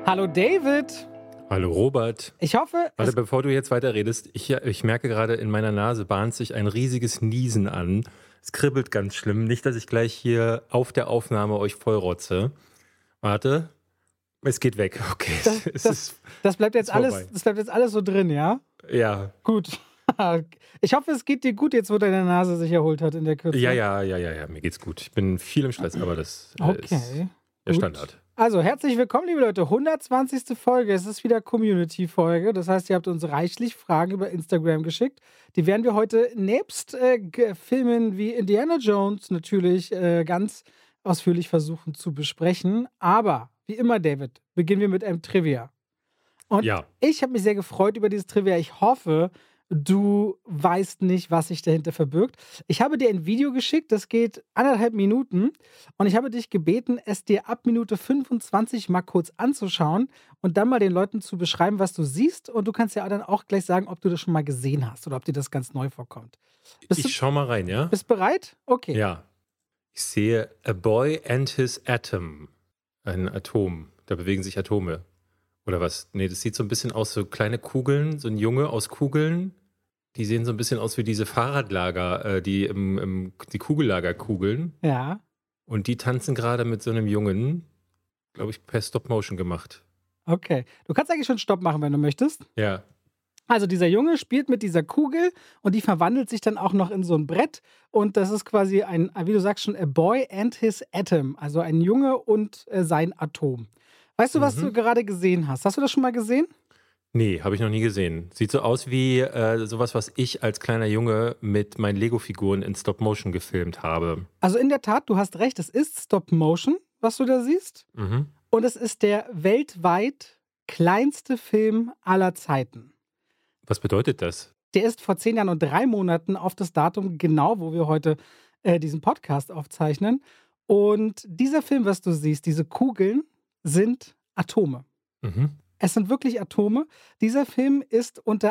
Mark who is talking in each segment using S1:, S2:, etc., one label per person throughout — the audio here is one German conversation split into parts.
S1: Hallo David.
S2: Hallo Robert.
S1: Ich hoffe...
S2: Warte, bevor du jetzt weiterredest, ich merke gerade, in meiner Nase bahnt sich ein riesiges Niesen an. Es kribbelt ganz schlimm. Nicht, dass ich gleich hier auf der Aufnahme euch vollrotze. Warte, es geht weg. Okay,
S1: Das bleibt jetzt
S2: vorbei.
S1: alles so drin, ja?
S2: Ja.
S1: Gut. Ich hoffe, es geht dir gut jetzt, wo deine Nase sich erholt hat in der Kürze.
S2: Ja, mir geht's gut. Ich bin viel im Stress, aber das ist der
S1: gut.
S2: Standard.
S1: Also, herzlich willkommen, liebe Leute. 120. Folge. Es ist wieder Community-Folge. Das heißt, ihr habt uns reichlich Fragen über Instagram geschickt. Die werden wir heute nebst Filmen wie Indiana Jones natürlich ganz ausführlich versuchen zu besprechen. Aber, wie immer, David, beginnen wir mit einem Trivia. Und ich habe mich sehr gefreut über dieses Trivia. Ich hoffe, du weißt nicht, was sich dahinter verbirgt. Ich habe dir ein Video geschickt, das geht 1,5 Minuten und ich habe dich gebeten, es dir ab Minute 25 mal kurz anzuschauen und dann mal den Leuten zu beschreiben, was du siehst, und du kannst ja dann auch gleich sagen, ob du das schon mal gesehen hast oder ob dir das ganz neu vorkommt.
S2: Ich schau mal rein, ja?
S1: Bist bereit? Okay.
S2: Ja. Ich sehe A Boy and His Atom. Ein Atom. Da bewegen sich Atome. Oder was? Nee, das sieht so ein bisschen aus, so kleine Kugeln, so ein Junge aus Kugeln. Die sehen so ein bisschen aus wie diese Fahrradlager, die Kugellagerkugeln.
S1: Ja.
S2: Und die tanzen gerade mit so einem Jungen, glaube ich, per Stop-Motion gemacht.
S1: Okay. Du kannst eigentlich schon Stopp machen, wenn du möchtest.
S2: Ja.
S1: Also dieser Junge spielt mit dieser Kugel und die verwandelt sich dann auch noch in so ein Brett. Und das ist quasi ein, wie du sagst schon, A Boy and His Atom. Also ein Junge und sein Atom. Weißt du, was du gerade gesehen hast? Hast du das schon mal gesehen?
S2: Nee, habe ich noch nie gesehen. Sieht so aus wie sowas, was ich als kleiner Junge mit meinen Lego-Figuren in Stop-Motion gefilmt habe.
S1: Also in der Tat, du hast recht, es ist Stop-Motion, was du da siehst.
S2: Mhm.
S1: Und es ist der weltweit kleinste Film aller Zeiten.
S2: Was bedeutet das?
S1: Der ist vor 10 Jahren und 3 Monaten auf das Datum genau, wo wir heute diesen Podcast aufzeichnen. Und dieser Film, was du siehst, diese Kugeln, sind Atome.
S2: Mhm.
S1: Es sind wirklich Atome. Dieser Film ist unter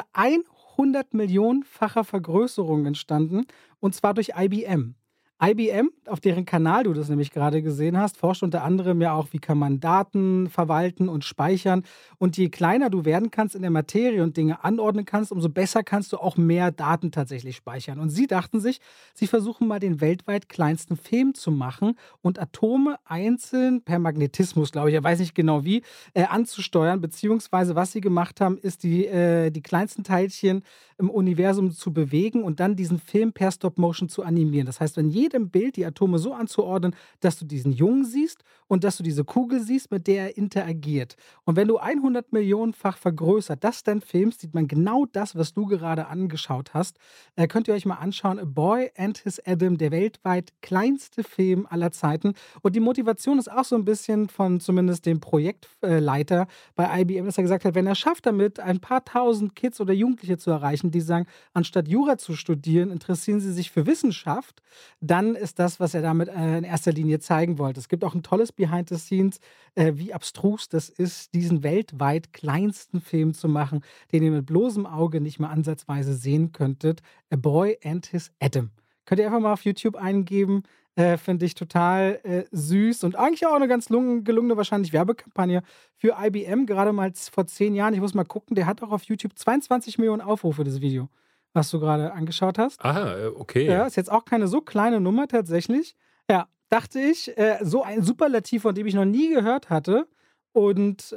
S1: 100 Millionenfacher Vergrößerung entstanden, und zwar durch IBM. IBM, auf deren Kanal du das nämlich gerade gesehen hast, forscht unter anderem ja auch, wie kann man Daten verwalten und speichern. Und je kleiner du werden kannst in der Materie und Dinge anordnen kannst, umso besser kannst du auch mehr Daten tatsächlich speichern. Und sie dachten sich, sie versuchen mal den weltweit kleinsten Film zu machen und Atome einzeln per Magnetismus, glaube ich, er weiß nicht genau wie, anzusteuern. Beziehungsweise was sie gemacht haben, ist die kleinsten Teilchen im Universum zu bewegen und dann diesen Film per Stop-Motion zu animieren. Das heißt, in jedem Bild die Atome so anzuordnen, dass du diesen Jungen siehst und dass du diese Kugel siehst, mit der er interagiert. Und wenn du 100 Millionenfach vergrößert das dann filmst, sieht man genau das, was du gerade angeschaut hast. Könnt ihr euch mal anschauen, A Boy and His Atom, der weltweit kleinste Film aller Zeiten. Und die Motivation ist auch so ein bisschen von zumindest dem Projektleiter bei IBM, dass er gesagt hat, wenn er schafft damit, ein paar tausend Kids oder Jugendliche zu erreichen, die sagen, anstatt Jura zu studieren, interessieren sie sich für Wissenschaft, dann ist das, was er damit in erster Linie zeigen wollte. Es gibt auch ein tolles Behind the Scenes, wie abstrus das ist, diesen weltweit kleinsten Film zu machen, den ihr mit bloßem Auge nicht mal ansatzweise sehen könntet. A Boy and His Atom. Könnt ihr einfach mal auf YouTube eingeben. Finde ich total süß und eigentlich auch eine ganz gelungene wahrscheinlich Werbekampagne für IBM, gerade mal vor 10 Jahren. Ich muss mal gucken, der hat auch auf YouTube 22 Millionen Aufrufe, das Video, was du gerade angeschaut hast.
S2: Aha, okay.
S1: Ja, ist jetzt auch keine so kleine Nummer tatsächlich. Ja, dachte ich, so ein Superlativ, von dem ich noch nie gehört hatte. Und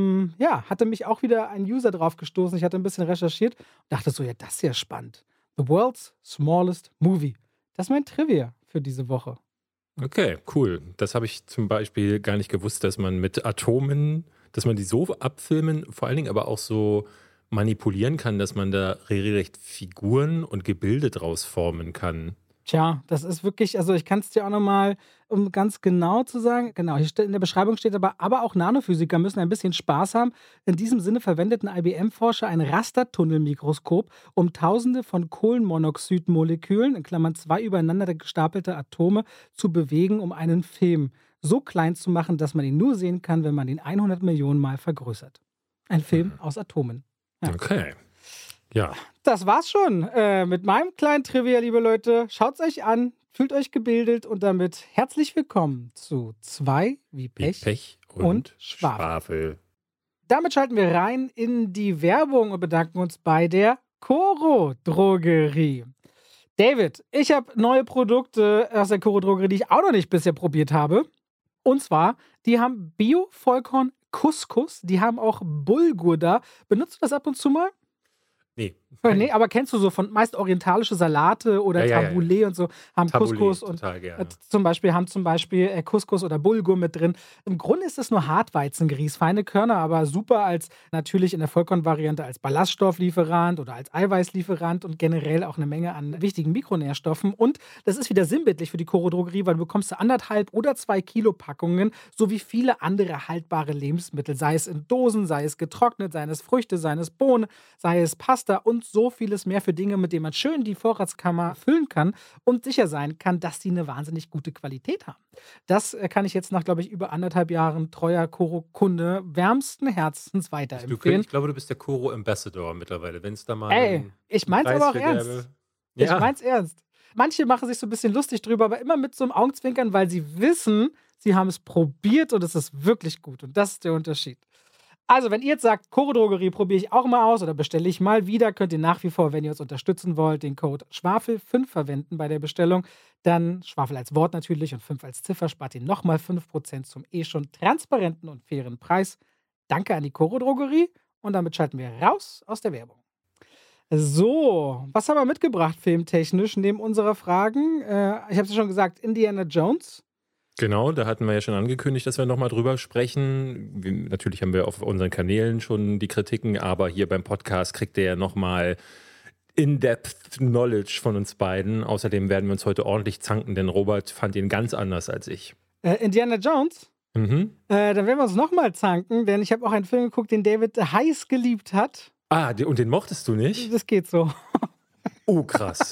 S1: hatte mich auch wieder ein User drauf gestoßen. Ich hatte ein bisschen recherchiert und dachte so, ja, das ist ja spannend. The World's Smallest Movie. Das ist mein Trivia für diese Woche.
S2: Okay, cool. Das habe ich zum Beispiel gar nicht gewusst, dass man mit Atomen, dass man die so abfilmen, vor allen Dingen aber auch so manipulieren kann, dass man da regelrecht Figuren und Gebilde draus formen kann.
S1: Tja, das ist wirklich, also ich kann es dir auch nochmal, um ganz genau zu sagen, genau, in der Beschreibung steht aber auch Nanophysiker müssen ein bisschen Spaß haben. In diesem Sinne verwendeten IBM-Forscher ein Rastertunnelmikroskop, um Tausende von Kohlenmonoxidmolekülen, in Klammern 2 übereinander gestapelte Atome, zu bewegen, um einen Film so klein zu machen, dass man ihn nur sehen kann, wenn man ihn 100 Millionen Mal vergrößert. Ein Film aus Atomen. Ja.
S2: Okay. Ja.
S1: Das war's schon mit meinem kleinen Trivia, liebe Leute. Schaut's euch an, fühlt euch gebildet und damit herzlich willkommen zu 2 wie Pech,
S2: Pech
S1: und Schwafel. Damit schalten wir rein in die Werbung und bedanken uns bei der Coro Drogerie. David, ich habe neue Produkte aus der Coro Drogerie, die ich auch noch nicht bisher probiert habe. Und zwar, die haben Bio-Vollkorn Couscous, die haben auch Bulgur da. Benutzt du das ab und zu mal?
S2: Nee.
S1: Nee, aber kennst du so von meist orientalische Salate oder
S2: Ja.
S1: Tabbouleh und so, haben
S2: Tabbouleh,
S1: Couscous und
S2: total gerne.
S1: zum Beispiel Couscous oder Bulgur mit drin. Im Grunde ist es nur Hartweizengrieß, feine Körner, aber super als natürlich in der Vollkornvariante als Ballaststofflieferant oder als Eiweißlieferant und generell auch eine Menge an wichtigen Mikronährstoffen. Und das ist wieder sinnbildlich für die Coro Drogerie, weil du bekommst 1,5 oder 2 Kilo Packungen, sowie viele andere haltbare Lebensmittel, sei es in Dosen, sei es getrocknet, seien es Früchte, seien es Bohnen, sei es Pasta und so vieles mehr für Dinge, mit denen man schön die Vorratskammer füllen kann und sicher sein kann, dass die eine wahnsinnig gute Qualität haben. Das kann ich jetzt nach, glaube ich, über 1,5 Jahren treuer Koro-Kunde wärmsten Herzens weiterempfehlen.
S2: Ich glaube, du bist der Coro Ambassador mittlerweile, wenn es da mal
S1: Ey, ich mein's
S2: Preis
S1: aber auch
S2: für
S1: ernst.
S2: gäbe.
S1: Ich
S2: Ja,
S1: mein's ernst. Manche machen sich so ein bisschen lustig drüber, aber immer mit so einem Augenzwinkern, weil sie wissen, sie haben es probiert und es ist wirklich gut. Und das ist der Unterschied. Also, wenn ihr jetzt sagt, Coro Drogerie probiere ich auch mal aus oder bestelle ich mal wieder, könnt ihr nach wie vor, wenn ihr uns unterstützen wollt, den Code Schwafel5 verwenden bei der Bestellung. Dann Schwafel als Wort natürlich und 5 als Ziffer, spart ihr nochmal 5% zum schon transparenten und fairen Preis. Danke an die Coro Drogerie und damit schalten wir raus aus der Werbung. So, was haben wir mitgebracht filmtechnisch neben unserer Fragen? Ich habe es ja schon gesagt, Indiana Jones.
S2: genau, da hatten wir ja schon angekündigt, dass wir nochmal drüber sprechen. Natürlich haben wir auf unseren Kanälen schon die Kritiken, aber hier beim Podcast kriegt ihr ja nochmal In-Depth Knowledge von uns beiden. Außerdem werden wir uns heute ordentlich zanken, denn Robert fand ihn ganz anders als ich.
S1: Indiana Jones?
S2: Mhm.
S1: Dann werden wir uns nochmal zanken, denn ich habe auch einen Film geguckt, den David heiß geliebt hat.
S2: Ah, und den mochtest du nicht?
S1: Das geht so.
S2: Oh, krass.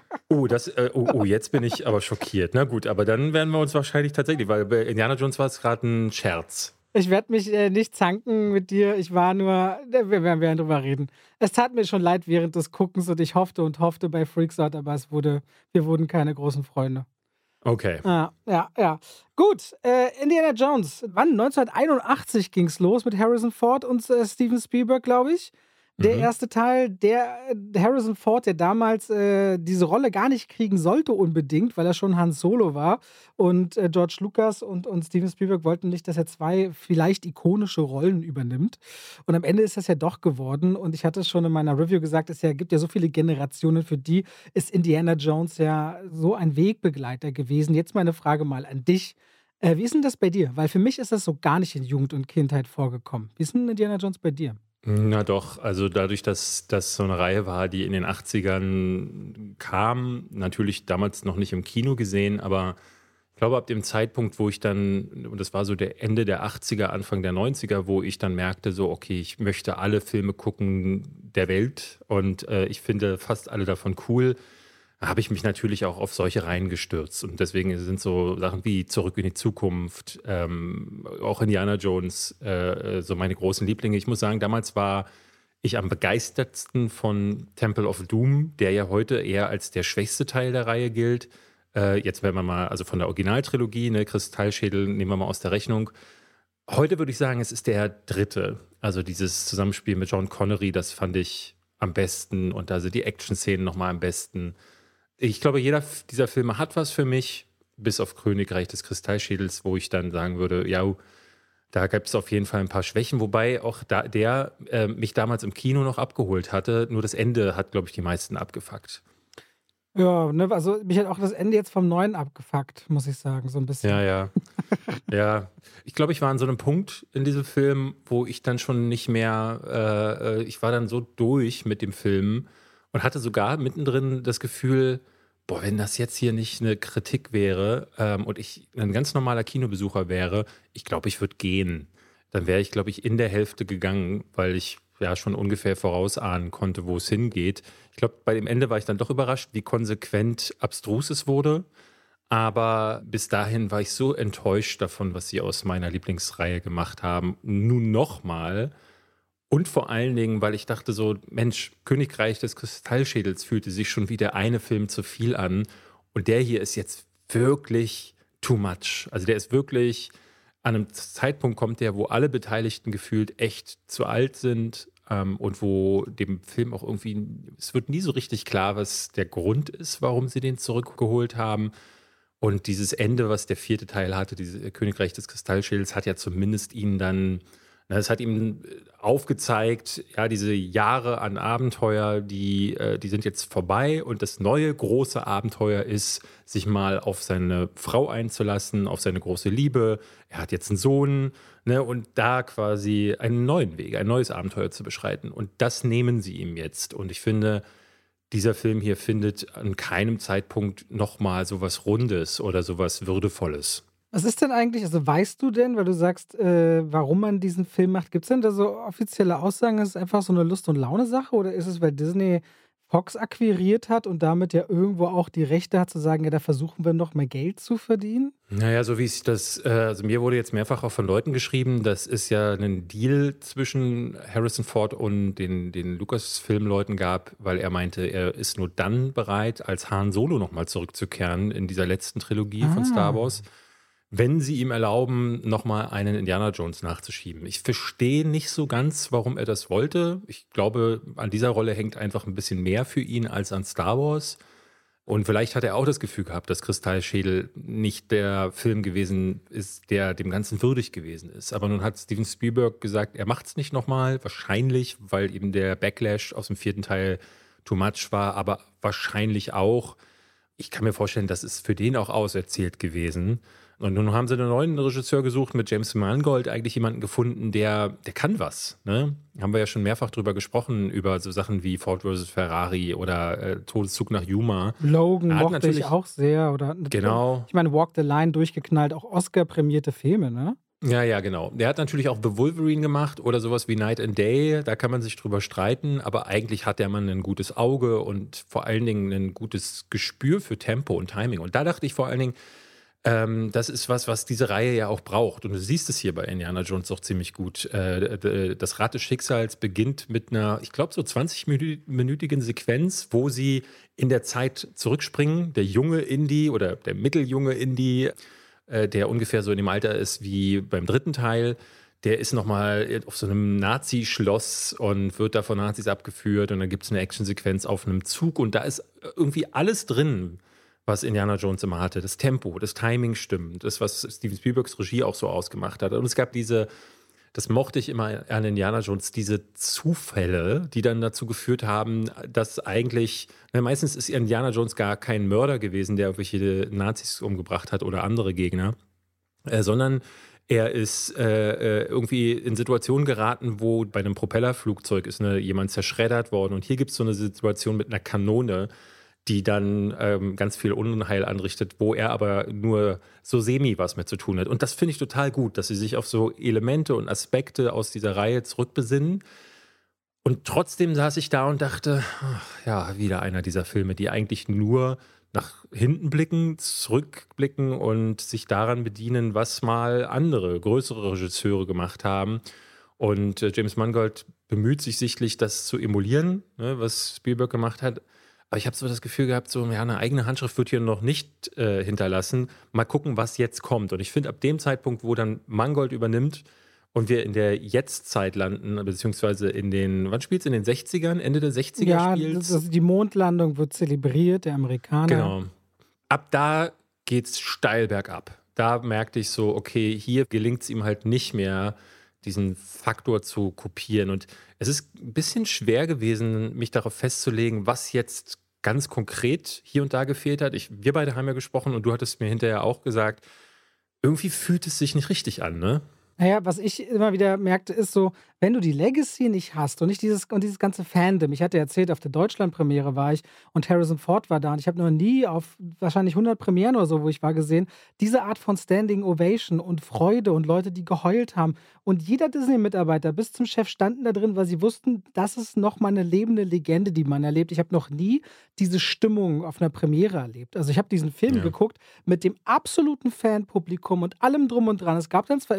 S2: Jetzt bin ich aber schockiert. Na gut, aber dann werden wir uns wahrscheinlich tatsächlich, weil bei Indiana Jones war es gerade ein Scherz.
S1: Ich werde mich nicht zanken mit dir. Ich war nur, wir werden drüber reden. Es tat mir schon leid während des Guckens und ich hoffte und hoffte bei Freaksout, aber wir wurden keine großen Freunde.
S2: Okay.
S1: Ja. Gut, Indiana Jones. Wann? 1981 ging es los mit Harrison Ford und Steven Spielberg, glaube ich. Der erste Teil, der Harrison Ford, der damals diese Rolle gar nicht kriegen sollte unbedingt, weil er schon Han Solo war. Und George Lucas und Steven Spielberg wollten nicht, dass er 2 vielleicht ikonische Rollen übernimmt. Und am Ende ist das ja doch geworden. Und ich hatte es schon in meiner Review gesagt, gibt ja so viele Generationen, für die ist Indiana Jones ja so ein Wegbegleiter gewesen. Jetzt meine Frage mal an dich. Wie ist denn das bei dir? Weil für mich ist das so gar nicht in Jugend und Kindheit vorgekommen. Wie ist denn Indiana Jones bei dir?
S2: Na doch, also dadurch, dass das so eine Reihe war, die in den 80ern kam, natürlich damals noch nicht im Kino gesehen, aber ich glaube, ab dem Zeitpunkt, wo ich dann, und das war so der Ende der 80er, Anfang der 90er, wo ich dann merkte, so, okay, ich möchte alle Filme gucken der Welt und ich finde fast alle davon cool, habe ich mich natürlich auch auf solche Reihen gestürzt. Und deswegen sind so Sachen wie Zurück in die Zukunft, auch Indiana Jones, so meine großen Lieblinge. Ich muss sagen, damals war ich am begeistertsten von Temple of Doom, der ja heute eher als der schwächste Teil der Reihe gilt. Jetzt werden wir mal, also von der Originaltrilogie, ne, Kristallschädel nehmen wir mal aus der Rechnung. Heute würde ich sagen, es ist der dritte. Also dieses Zusammenspiel mit John Connery, das fand ich am besten. Und da sind die Action-Szenen nochmal am besten. Ich glaube, jeder dieser Filme hat was für mich, bis auf Königreich des Kristallschädels, wo ich dann sagen würde, ja, da gab es auf jeden Fall ein paar Schwächen, wobei auch der mich damals im Kino noch abgeholt hatte. Nur das Ende hat, glaube ich, die meisten abgefuckt.
S1: Ja, ne, also mich hat auch das Ende jetzt vom Neuen abgefuckt, muss ich sagen, so ein bisschen.
S2: Ja. Ja, ich glaube, ich war an so einem Punkt in diesem Film, wo ich dann schon nicht mehr, ich war dann so durch mit dem Film und hatte sogar mittendrin das Gefühl, boah, wenn das jetzt hier nicht eine Kritik wäre und ich ein ganz normaler Kinobesucher wäre, ich glaube, ich würde gehen. Dann wäre ich, glaube ich, in der Hälfte gegangen, weil ich ja schon ungefähr vorausahnen konnte, wo es hingeht. Ich glaube, bei dem Ende war ich dann doch überrascht, wie konsequent abstrus es wurde. Aber bis dahin war ich so enttäuscht davon, was sie aus meiner Lieblingsreihe gemacht haben. Nun nochmal. Und vor allen Dingen, weil ich dachte so, Mensch, Königreich des Kristallschädels fühlte sich schon wie der eine Film zu viel an. Und der hier ist jetzt wirklich too much. Also der ist wirklich an einem Zeitpunkt kommt der, wo alle Beteiligten gefühlt echt zu alt sind, und wo dem Film auch irgendwie, es wird nie so richtig klar, was der Grund ist, warum sie den zurückgeholt haben. Und dieses Ende, was der vierte Teil hatte, dieses Königreich des Kristallschädels, hat ja zumindest ihn dann, es hat ihm aufgezeigt, ja, diese Jahre an Abenteuer, die sind jetzt vorbei und das neue große Abenteuer ist, sich mal auf seine Frau einzulassen, auf seine große Liebe. Er hat jetzt einen Sohn, ne, und da quasi einen neuen Weg, ein neues Abenteuer zu beschreiten. Und das nehmen sie ihm jetzt. Und ich finde, dieser Film hier findet an keinem Zeitpunkt nochmal sowas Rundes oder sowas Würdevolles.
S1: Was ist denn eigentlich, also weißt du denn, weil du sagst, warum man diesen Film macht, gibt es denn da so offizielle Aussagen, ist es einfach so eine Lust- und Laune-Sache oder ist es, weil Disney Fox akquiriert hat und damit ja irgendwo auch die Rechte hat zu sagen, ja, da versuchen wir noch mehr Geld zu verdienen?
S2: Naja, so wie ich das, also mir wurde jetzt mehrfach auch von Leuten geschrieben, das ist ja ein Deal zwischen Harrison Ford und den Lucasfilm-Leuten gab, weil er meinte, er ist nur dann bereit, als Han Solo nochmal zurückzukehren in dieser letzten Trilogie von Star
S1: Ah.
S2: Wars, wenn sie ihm erlauben, nochmal einen Indiana Jones nachzuschieben. Ich verstehe nicht so ganz, warum er das wollte. Ich glaube, an dieser Rolle hängt einfach ein bisschen mehr für ihn als an Star Wars. Und vielleicht hat er auch das Gefühl gehabt, dass Kristallschädel nicht der Film gewesen ist, der dem Ganzen würdig gewesen ist. Aber nun hat Steven Spielberg gesagt, er macht es nicht nochmal. Wahrscheinlich, weil eben der Backlash aus dem vierten Teil too much war. Aber wahrscheinlich auch, ich kann mir vorstellen, das ist für den auch auserzählt gewesen. Und nun haben sie einen neuen Regisseur gesucht mit James Mangold, eigentlich jemanden gefunden, der kann was. Ne? Haben wir ja schon mehrfach drüber gesprochen, über so Sachen wie Ford vs. Ferrari oder Todeszug nach Yuma.
S1: Logan
S2: Er hat
S1: mochte ich
S2: natürlich,
S1: auch sehr. Oder
S2: genau,
S1: ich meine, Walk the Line durchgeknallt, auch Oscar-prämierte Filme, ne?
S2: ja, genau. Der hat natürlich auch The Wolverine gemacht oder sowas wie Night and Day. Da kann man sich drüber streiten, aber eigentlich hat der Mann ein gutes Auge und vor allen Dingen ein gutes Gespür für Tempo und Timing. Und da dachte ich vor allen Dingen, das ist was diese Reihe ja auch braucht. Und du siehst es hier bei Indiana Jones auch ziemlich gut. Das Rad des Schicksals beginnt mit einer, ich glaube, so 20-minütigen Sequenz, wo sie in der Zeit zurückspringen. Der junge Indy oder der mitteljunge Indy, der ungefähr so in dem Alter ist wie beim dritten Teil, der ist nochmal auf so einem Nazi-Schloss und wird da von Nazis abgeführt. Und dann gibt es eine Actionsequenz auf einem Zug. Und da ist irgendwie alles drin, was Indiana Jones immer hatte. Das Tempo, das Timing stimmt, das, was Steven Spielbergs Regie auch so ausgemacht hat. Und es gab das mochte ich immer an Indiana Jones, diese Zufälle, die dann dazu geführt haben, dass eigentlich, meistens ist Indiana Jones gar kein Mörder gewesen, der irgendwelche Nazis umgebracht hat oder andere Gegner, sondern er ist irgendwie in Situationen geraten, wo bei einem Propellerflugzeug ist jemand zerschreddert worden. Und hier gibt es so eine Situation mit einer Kanone, die dann ganz viel Unheil anrichtet, wo er aber nur so semi was mit zu tun hat. Und das finde ich total gut, dass sie sich auf so Elemente und Aspekte aus dieser Reihe zurückbesinnen. Und trotzdem saß ich da und dachte, ach, ja, wieder einer dieser Filme, die eigentlich nur nach hinten blicken, zurückblicken und sich daran bedienen, was mal andere, größere Regisseure gemacht haben. Und James Mangold bemüht sich sichtlich, das zu emulieren, ne, was Spielberg gemacht hat. Aber ich habe so das Gefühl gehabt, so, ja, eine eigene Handschrift wird hier noch nicht hinterlassen. Mal gucken, was jetzt kommt. Und ich finde, ab dem Zeitpunkt, wo dann Mangold übernimmt und wir in der Jetztzeit landen, beziehungsweise wann spielt es? In den 60ern, Ende der 60er
S1: Ja,
S2: spielt
S1: die Mondlandung wird zelebriert, der Amerikaner.
S2: Genau. Ab da geht's steil bergab. Da merkte ich so, okay, hier gelingt es ihm halt nicht mehr, diesen Faktor zu kopieren. Und es ist ein bisschen schwer gewesen, mich darauf festzulegen, was jetzt ganz konkret hier und da gefehlt hat. Wir beide haben ja gesprochen und du hattest mir hinterher auch gesagt, irgendwie fühlt es sich nicht richtig an, ne?
S1: Naja, was ich immer wieder merkte, ist so, wenn du die Legacy nicht hast und nicht dieses ganze Fandom. Ich hatte erzählt, auf der Deutschlandpremiere war ich und Harrison Ford war da und ich habe noch nie auf wahrscheinlich 100 Premieren oder so, wo ich war, gesehen, diese Art von Standing Ovation und Freude und Leute, die geheult haben. Und jeder Disney-Mitarbeiter bis zum Chef standen da drin, weil sie wussten, das ist nochmal eine lebende Legende, die man erlebt. Ich habe noch nie diese Stimmung auf einer Premiere erlebt. Also ich habe diesen Film
S2: Ja.
S1: geguckt mit dem absoluten Fanpublikum und allem drum und dran. Es gab dann zwar immer wieder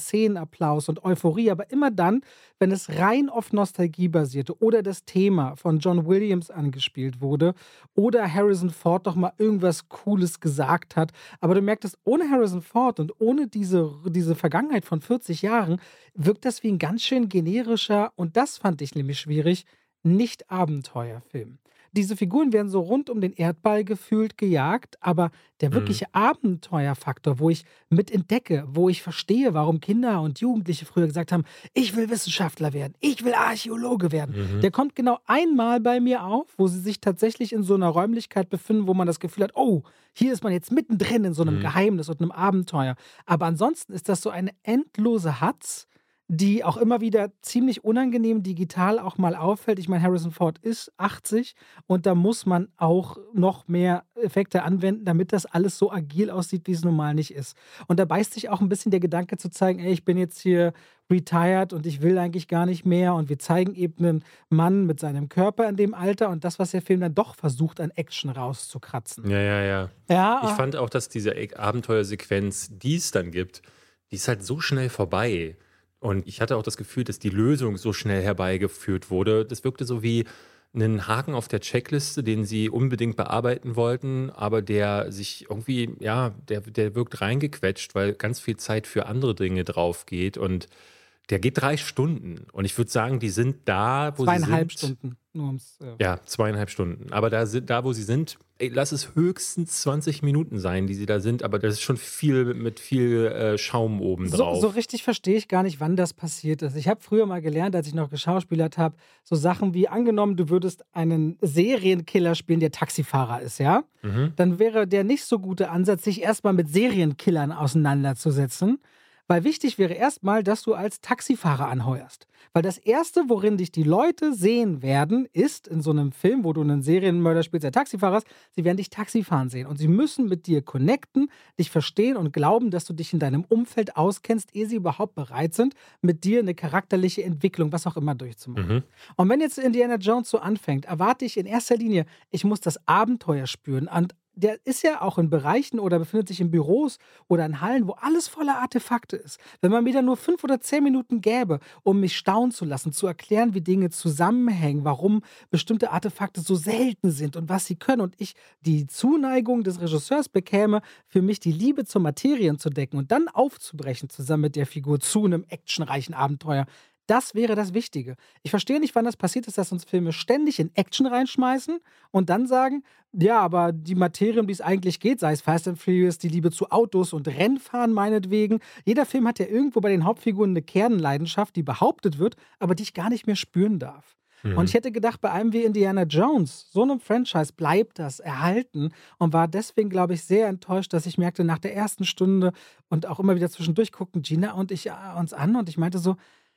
S1: Szenenapplaus und Euphorie, aber immer dann, wenn es rein auf Nostalgie basierte oder das Thema von John Williams angespielt wurde oder Harrison Ford doch mal irgendwas Cooles gesagt hat. Aber du merktest, ohne Harrison Ford und ohne diese Vergangenheit von 40 Jahren wirkt das wie ein ganz schön generischer, und das fand ich nämlich schwierig, Nicht-Abenteuerfilm. Diese Figuren werden so rund um den Erdball gefühlt gejagt, aber der
S2: Mhm.
S1: wirkliche Abenteuerfaktor, wo ich mit entdecke, wo ich verstehe, warum Kinder und Jugendliche früher gesagt haben, ich will Wissenschaftler werden, ich will Archäologe werden,
S2: Mhm.
S1: der kommt genau einmal bei mir auf, wo sie sich tatsächlich in so einer Räumlichkeit befinden, wo man das Gefühl hat, oh, hier ist man jetzt mittendrin in so einem
S2: Mhm.
S1: Geheimnis und einem Abenteuer. Aber ansonsten ist das so eine endlose Hatz, die auch immer wieder ziemlich unangenehm digital auch mal auffällt. Ich meine, Harrison Ford ist 80 und da muss man auch noch mehr Effekte anwenden, damit das alles so agil aussieht, wie es normal nicht ist. Und da beißt sich auch ein bisschen der Gedanke zu zeigen, ey, ich bin jetzt hier retired und ich will eigentlich gar nicht mehr, und wir zeigen eben einen Mann mit seinem Körper in dem Alter und das, was der Film dann doch versucht, an Action rauszukratzen.
S2: Ja, ja, ja. Ich
S1: Ja,
S2: fand auch, dass diese Abenteuersequenz, die es dann gibt, die ist halt so schnell vorbei. Und ich hatte auch das Gefühl, dass die Lösung so schnell herbeigeführt wurde. Das wirkte so wie einen Haken auf der Checkliste, den sie unbedingt bearbeiten wollten, aber der sich irgendwie, ja, der wirkt reingequetscht, weil ganz viel Zeit für andere Dinge drauf geht. Und der geht 3 Stunden. Und ich würde sagen, die sind da, wo sie
S1: 2,5
S2: sind.
S1: Stunden, nur ums
S2: Ja, 2,5 Stunden. Aber da, wo sie sind, ey, lass es höchstens 20 Minuten sein, die sie da sind, aber das ist schon viel mit viel Schaum
S1: so
S2: obendrauf.
S1: richtig verstehe ich gar nicht, wann das passiert ist. Ich habe früher mal gelernt, als ich noch geschauspielert habe, so Sachen wie angenommen, du würdest einen Serienkiller spielen, der Taxifahrer ist, ja?
S2: Mhm.
S1: Dann wäre der nicht so gute Ansatz, sich erstmal mit Serienkillern auseinanderzusetzen. Weil wichtig wäre erstmal, dass du als Taxifahrer anheuerst. Weil das Erste, worin dich die Leute sehen werden, ist in so einem Film, wo du einen Serienmörder spielst, der Taxifahrer ist, sie werden dich Taxifahren sehen. Und sie müssen mit dir connecten, dich verstehen und glauben, dass du dich in deinem Umfeld auskennst, ehe sie überhaupt bereit sind, mit dir eine charakterliche Entwicklung, was auch immer, durchzumachen.
S2: Mhm.
S1: Und wenn jetzt Indiana Jones so anfängt, erwarte ich in erster Linie, ich muss das Abenteuer spüren. Und der ist ja auch in Bereichen oder befindet sich in Büros oder in Hallen, wo alles voller Artefakte ist. Wenn man mir da nur 5 oder 10 Minuten gäbe, um mich staunen zu lassen, zu erklären, wie Dinge zusammenhängen, warum bestimmte Artefakte so selten sind und was sie können, und ich die Zuneigung des Regisseurs bekäme, für mich die Liebe zur Materie zu decken und dann aufzubrechen zusammen mit der Figur zu einem actionreichen Abenteuer. Das wäre das Wichtige. Ich verstehe nicht, wann das passiert ist, dass uns Filme ständig in Action reinschmeißen und dann sagen, ja, aber die Materie, um die es eigentlich geht, sei es Fast and Furious, die Liebe zu Autos und Rennfahren meinetwegen. Jeder Film hat ja irgendwo bei den Hauptfiguren eine Kernleidenschaft, die behauptet wird, aber die ich gar nicht mehr spüren darf. Und
S2: Mhm.
S1: ich hätte gedacht, bei einem wie Indiana Jones, so einem Franchise, bleibt das erhalten, und war deswegen, glaube ich, sehr enttäuscht, dass ich merkte, nach der ersten Stunde und auch immer wieder zwischendurch guckten Gina und ich uns an und ich meinte so,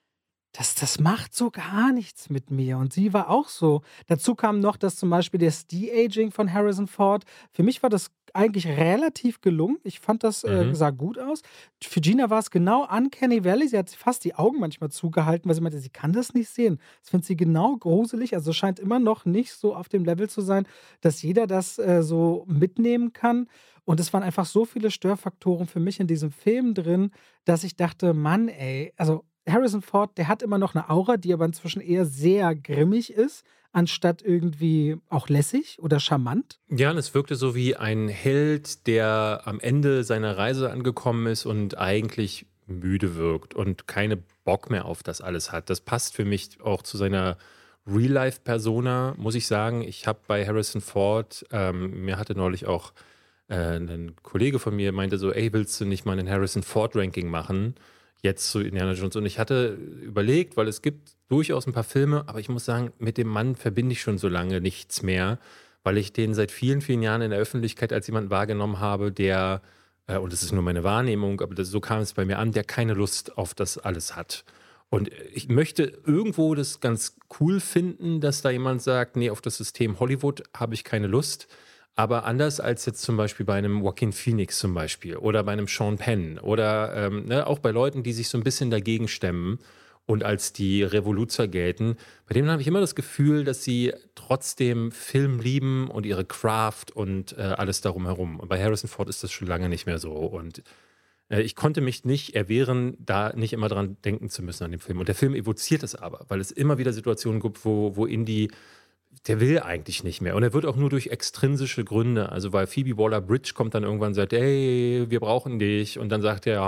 S1: das macht so gar nichts mit mir. Und sie war auch so. Dazu kam noch, dass zum Beispiel das De-Aging von Harrison Ford, für mich war das eigentlich relativ gelungen. Ich fand das
S2: Mhm.
S1: sah gut aus. Für Gina war es genau Uncanny Valley. Sie hat fast die Augen manchmal zugehalten, weil sie meinte, sie kann das nicht sehen. Das findet sie genau gruselig. Also scheint immer noch nicht so auf dem Level zu sein, dass jeder das so mitnehmen kann. Und es waren einfach so viele Störfaktoren für mich in diesem Film drin, dass ich dachte, Mann, ey, also Harrison Ford, der hat immer noch eine Aura, die aber inzwischen eher sehr grimmig ist, anstatt irgendwie auch lässig oder charmant.
S2: Ja, und es wirkte so wie ein Held, der am Ende seiner Reise angekommen ist und eigentlich müde wirkt und keine Bock mehr auf das alles hat. Das passt für mich auch zu seiner Real-Life-Persona, muss ich sagen. Ich habe bei Harrison Ford, mir hatte neulich auch ein Kollege von mir meinte so, ey, willst du nicht mal einen Harrison Ford-Ranking machen? Jetzt zu Indiana Jones. Und ich hatte überlegt, weil es gibt durchaus ein paar Filme, aber ich muss sagen, mit dem Mann verbinde ich schon so lange nichts mehr, weil ich den seit vielen, vielen Jahren in der Öffentlichkeit als jemanden wahrgenommen habe, der, und das ist nur meine Wahrnehmung, aber so kam es bei mir an, der keine Lust auf das alles hat. Und ich möchte irgendwo das ganz cool finden, dass da jemand sagt, nee, auf das System Hollywood habe ich keine Lust. Aber anders als jetzt zum Beispiel bei einem Joaquin Phoenix zum Beispiel oder bei einem Sean Penn oder ne, auch bei Leuten, die sich so ein bisschen dagegen stemmen und als die Revoluzer gelten, bei denen habe ich immer das Gefühl, dass sie trotzdem Film lieben und ihre Craft und alles darum herum. Und bei Harrison Ford ist das schon lange nicht mehr so. Und Ich konnte mich nicht erwehren, da nicht immer dran denken zu müssen an den Film. Und der Film evoziert es aber, weil es immer wieder Situationen gibt, wo Indy, der will eigentlich nicht mehr. Und er wird auch nur durch extrinsische Gründe, also weil Phoebe Waller-Bridge kommt dann irgendwann und sagt, hey, wir brauchen dich. Und dann sagt er,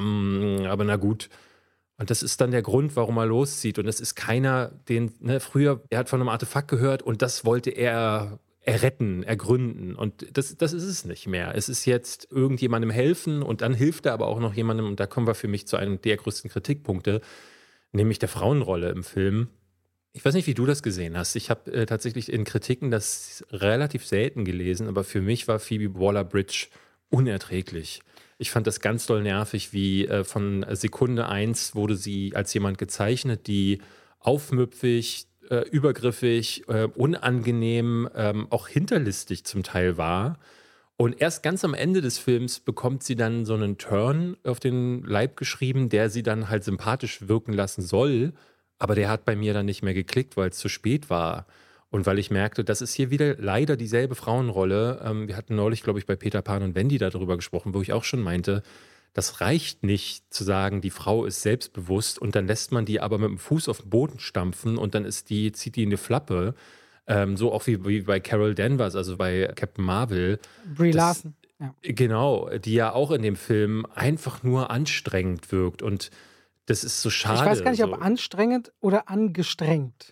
S2: aber na gut. Und das ist dann der Grund, warum er loszieht. Und das ist keiner, früher, er hat von einem Artefakt gehört und das wollte er erretten, ergründen. Und das ist es nicht mehr. Es ist jetzt irgendjemandem helfen und dann hilft er aber auch noch jemandem. Und da kommen wir für mich zu einem der größten Kritikpunkte, nämlich der Frauenrolle im Film. Ich weiß nicht, wie du das gesehen hast. Ich habe tatsächlich in Kritiken das relativ selten gelesen, aber für mich war Phoebe Waller-Bridge unerträglich. Ich fand das ganz doll nervig, wie von Sekunde 1 wurde sie als jemand gezeichnet, die aufmüpfig, übergriffig, unangenehm, auch hinterlistig zum Teil war. Und erst ganz am Ende des Films bekommt sie dann so einen Turn auf den Leib geschrieben, der sie dann halt sympathisch wirken lassen soll. Aber der hat bei mir dann nicht mehr geklickt, weil es zu spät war. Und weil ich merkte, das ist hier wieder leider dieselbe Frauenrolle. Wir hatten neulich, glaube ich, bei Peter Pan und Wendy darüber gesprochen, wo ich auch schon meinte, das reicht nicht zu sagen, die Frau ist selbstbewusst und dann lässt man die aber mit dem Fuß auf den Boden stampfen und dann zieht die in die Flappe. So auch wie bei Carol Danvers, also bei Captain Marvel.
S1: Brie Larson. Ja.
S2: Genau, die ja auch in dem Film einfach nur anstrengend wirkt. Und das ist so schade.
S1: Ich weiß gar nicht, ob anstrengend oder angestrengt.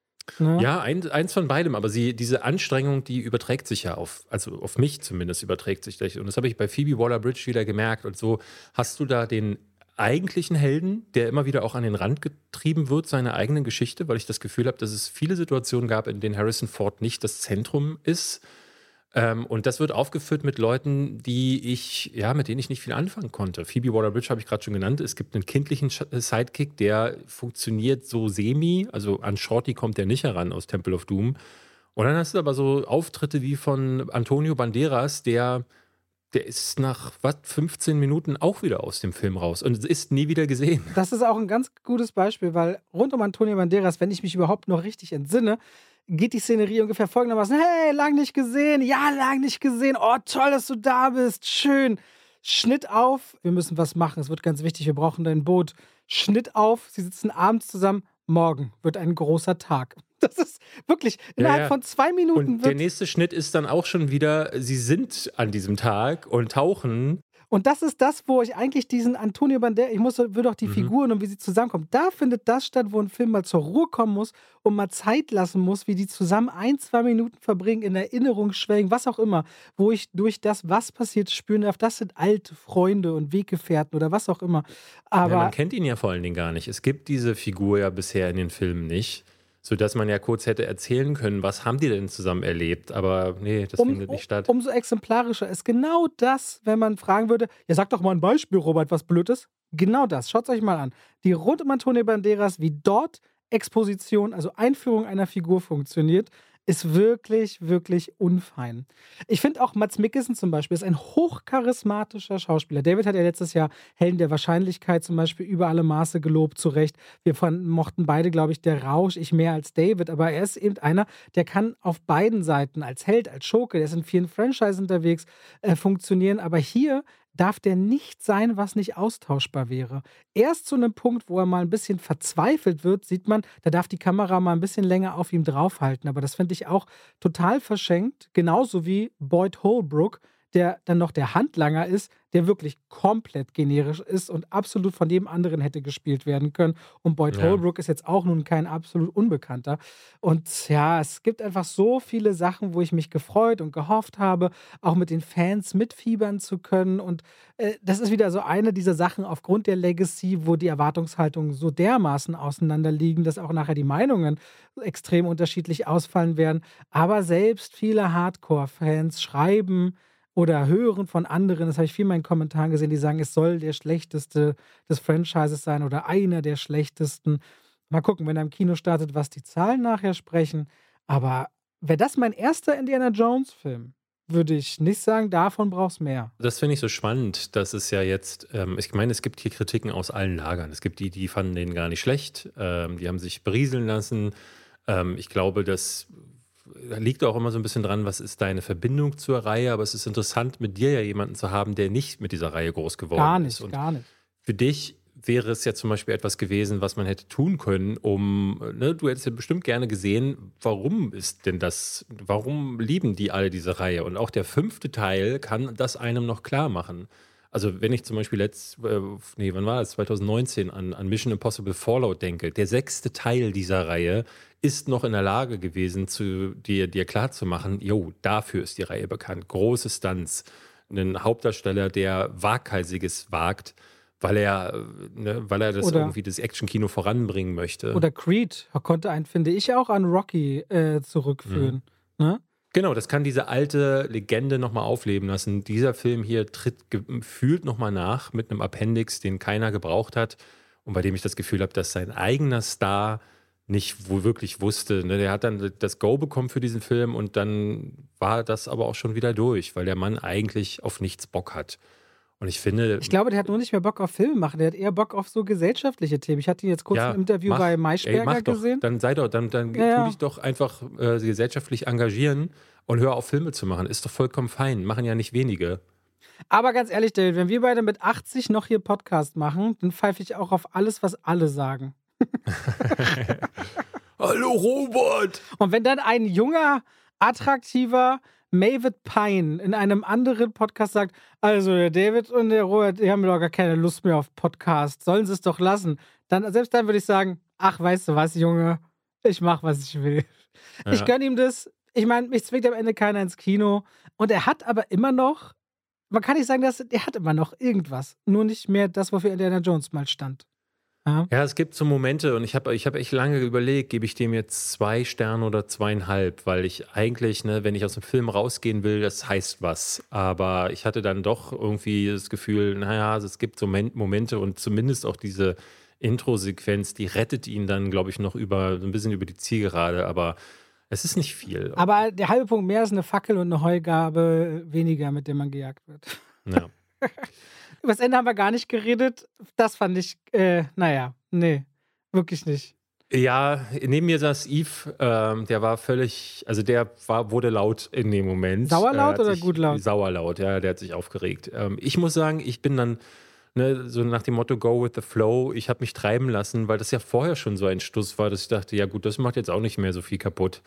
S1: Ne?
S2: Ja, eins von beidem, aber diese Anstrengung, die überträgt sich ja also auf mich zumindest überträgt sich das. Und das habe ich bei Phoebe Waller-Bridge wieder gemerkt. Und so hast du da den eigentlichen Helden, der immer wieder auch an den Rand getrieben wird, seiner eigenen Geschichte, weil ich das Gefühl habe, dass es viele Situationen gab, in denen Harrison Ford nicht das Zentrum ist. Und das wird aufgeführt mit Leuten, mit denen ich nicht viel anfangen konnte. Phoebe Waller-Bridge habe ich gerade schon genannt. Es gibt einen kindlichen Sidekick, der funktioniert so semi. Also an Shorty kommt der nicht heran aus Temple of Doom. Und dann hast du aber so Auftritte wie von Antonio Banderas, der ist nach 15 Minuten auch wieder aus dem Film raus und ist nie wieder gesehen.
S1: Das ist auch ein ganz gutes Beispiel, weil rund um Antonio Banderas, wenn ich mich überhaupt noch richtig entsinne, geht die Szenerie ungefähr folgendermaßen: Hey, lang nicht gesehen, ja, lang nicht gesehen, oh, toll, dass du da bist, schön. Schnitt auf, wir müssen was machen, es wird ganz wichtig, wir brauchen dein Boot. Schnitt auf, sie sitzen abends zusammen, morgen wird ein großer Tag. Das ist wirklich innerhalb von 2 Minuten.
S2: Und der nächste Schnitt ist dann auch schon wieder, sie sind an diesem Tag und tauchen.
S1: Und das ist das, wo ich eigentlich diesen Antonio Banderas, will auch die Figuren und wie sie zusammenkommen. Da findet das statt, wo ein Film mal zur Ruhe kommen muss und mal Zeit lassen muss, wie die zusammen 1-2 Minuten verbringen, in Erinnerung schwelgen, was auch immer, wo ich durch das, was passiert, spüren darf, das sind alte Freunde und Weggefährten oder was auch immer. Aber
S2: man kennt ihn ja vor allen Dingen gar nicht. Es gibt diese Figur ja bisher in den Filmen nicht. Sodass man ja kurz hätte erzählen können, was haben die denn zusammen erlebt? Aber nee, das findet nicht statt.
S1: Umso exemplarischer ist genau das, wenn man fragen würde, ja, sag doch mal ein Beispiel, Robert, was blöd ist. Genau das, schaut es euch mal an. Die rund um Antonio Banderas, wie dort Exposition, also Einführung einer Figur funktioniert, ist wirklich, wirklich unfein. Ich finde auch Mads Mikkelsen zum Beispiel ist ein hochcharismatischer Schauspieler. David hat ja letztes Jahr Helden der Wahrscheinlichkeit zum Beispiel über alle Maße gelobt, zu Recht. Wir mochten beide, glaube ich, der Rausch, ich mehr als David, aber er ist eben einer, der kann auf beiden Seiten als Held, als Schurke, der ist in vielen Franchises unterwegs, funktionieren, aber hier darf der nicht sein, was nicht austauschbar wäre. Erst zu einem Punkt, wo er mal ein bisschen verzweifelt wird, sieht man, da darf die Kamera mal ein bisschen länger auf ihm draufhalten. Aber das finde ich auch total verschenkt. Genauso wie Boyd Holbrook, der dann noch der Handlanger ist, der wirklich komplett generisch ist und absolut von jedem anderen hätte gespielt werden können. Und Boyd Holbrook ist jetzt auch nun kein absolut Unbekannter. Und ja, es gibt einfach so viele Sachen, wo ich mich gefreut und gehofft habe, auch mit den Fans mitfiebern zu können. Und das ist wieder so eine dieser Sachen aufgrund der Legacy, wo die Erwartungshaltungen so dermaßen auseinanderliegen, dass auch nachher die Meinungen extrem unterschiedlich ausfallen werden. Aber selbst viele Hardcore-Fans schreiben oder hören von anderen, das habe ich viel in meinen Kommentaren gesehen, die sagen, es soll der schlechteste des Franchises sein oder einer der schlechtesten. Mal gucken, wenn er im Kino startet, was die Zahlen nachher sprechen. Aber wäre das mein erster Indiana Jones-Film, würde ich nicht sagen, davon brauchst du mehr.
S2: Das finde ich so spannend, dass es ja jetzt, ich meine, es gibt hier Kritiken aus allen Lagern. Es gibt die fanden den gar nicht schlecht, die haben sich berieseln lassen. Ich glaube, dass liegt auch immer so ein bisschen dran, was ist deine Verbindung zur Reihe, aber es ist interessant, mit dir ja jemanden zu haben, der nicht mit dieser Reihe groß
S1: Gar
S2: geworden ist.
S1: nicht,
S2: Und
S1: gar nicht.
S2: für dich wäre es ja zum Beispiel etwas gewesen, was man hätte tun können, du hättest ja bestimmt gerne gesehen, warum lieben die alle diese Reihe? Und auch der 5. Teil kann das einem noch klar machen. Also wenn ich zum Beispiel wann war das? 2019 an Mission Impossible Fallout denke, der 6. Teil dieser Reihe ist noch in der Lage gewesen, dir klarzumachen, jo, dafür ist die Reihe bekannt. Große Stunts, einen Hauptdarsteller, der Waghalsiges wagt, weil er
S1: Oder,
S2: das Actionkino voranbringen möchte.
S1: oder Creed konnte einen, finde ich, auch an Rocky
S2: Mhm.
S1: zurückführen. Ne?
S2: Genau, das kann diese alte Legende nochmal aufleben lassen. Dieser Film hier tritt gefühlt nochmal nach mit einem Appendix, den keiner gebraucht hat und bei dem ich das Gefühl habe, dass sein eigener Star nicht wohl wirklich wusste. Ne? Der hat dann das Go bekommen für diesen Film und dann war das aber auch schon wieder durch, weil der Mann eigentlich auf nichts Bock hat. Und ich finde,
S1: Ich glaube, der hat nur nicht mehr Bock auf Filme machen. Der hat eher Bock auf so gesellschaftliche Themen. Ich hatte ihn jetzt kurz im
S2: ja,
S1: Interview bei
S2: mach
S1: Maischberger
S2: doch.
S1: gesehen.
S2: Dann
S1: Ja,
S2: tu
S1: ja.
S2: dich doch einfach gesellschaftlich engagieren und hör auf, Filme zu machen. Ist doch vollkommen fein. Machen ja nicht wenige.
S1: Aber ganz ehrlich, David, wenn wir beide mit 80 noch hier Podcast machen, dann pfeife ich auch auf alles, was alle sagen.
S2: Hallo Robert!
S1: Und wenn dann ein junger, attraktiver Mavid Pine in einem anderen Podcast sagt, also der David und der Robert, die haben doch gar keine Lust mehr auf Podcast, sollen sie es doch lassen. Selbst dann würde ich sagen, ach, weißt du was, Junge, ich mach, was ich will. Ich
S2: Ja.
S1: gönne ihm das. Ich meine, mich zwingt am Ende keiner ins Kino. Und er hat aber immer noch, man kann nicht sagen, er hat immer noch irgendwas. Nur nicht mehr das, wofür Indiana Jones mal stand. Ja.
S2: Ja, es gibt so Momente und ich hab echt lange überlegt, gebe ich dem jetzt 2 Sterne oder 2,5, weil ich eigentlich, ne, wenn ich aus dem Film rausgehen will, das heißt was. Aber ich hatte dann doch irgendwie das Gefühl, naja, also es gibt so Momente und zumindest auch diese Intro-Sequenz, die rettet ihn dann, glaube ich, noch so ein bisschen über die Zielgerade, aber es ist nicht viel.
S1: Aber der halbe Punkt mehr ist eine Fackel und eine Heugabe weniger, mit der man gejagt wird.
S2: Ja.
S1: Über das Ende haben wir gar nicht geredet. Das fand ich, nee, wirklich nicht.
S2: Ja, neben mir saß Yves, der war wurde laut in dem Moment.
S1: Sauerlaut
S2: Hat
S1: oder
S2: sich
S1: gut laut?
S2: sauerlaut, ja, der hat sich aufgeregt. Ich muss sagen, ich bin dann, ne, so nach dem Motto Go with the Flow, ich habe mich treiben lassen, weil das ja vorher schon so ein Stuss war, dass ich dachte, ja gut, das macht jetzt auch nicht mehr so viel kaputt.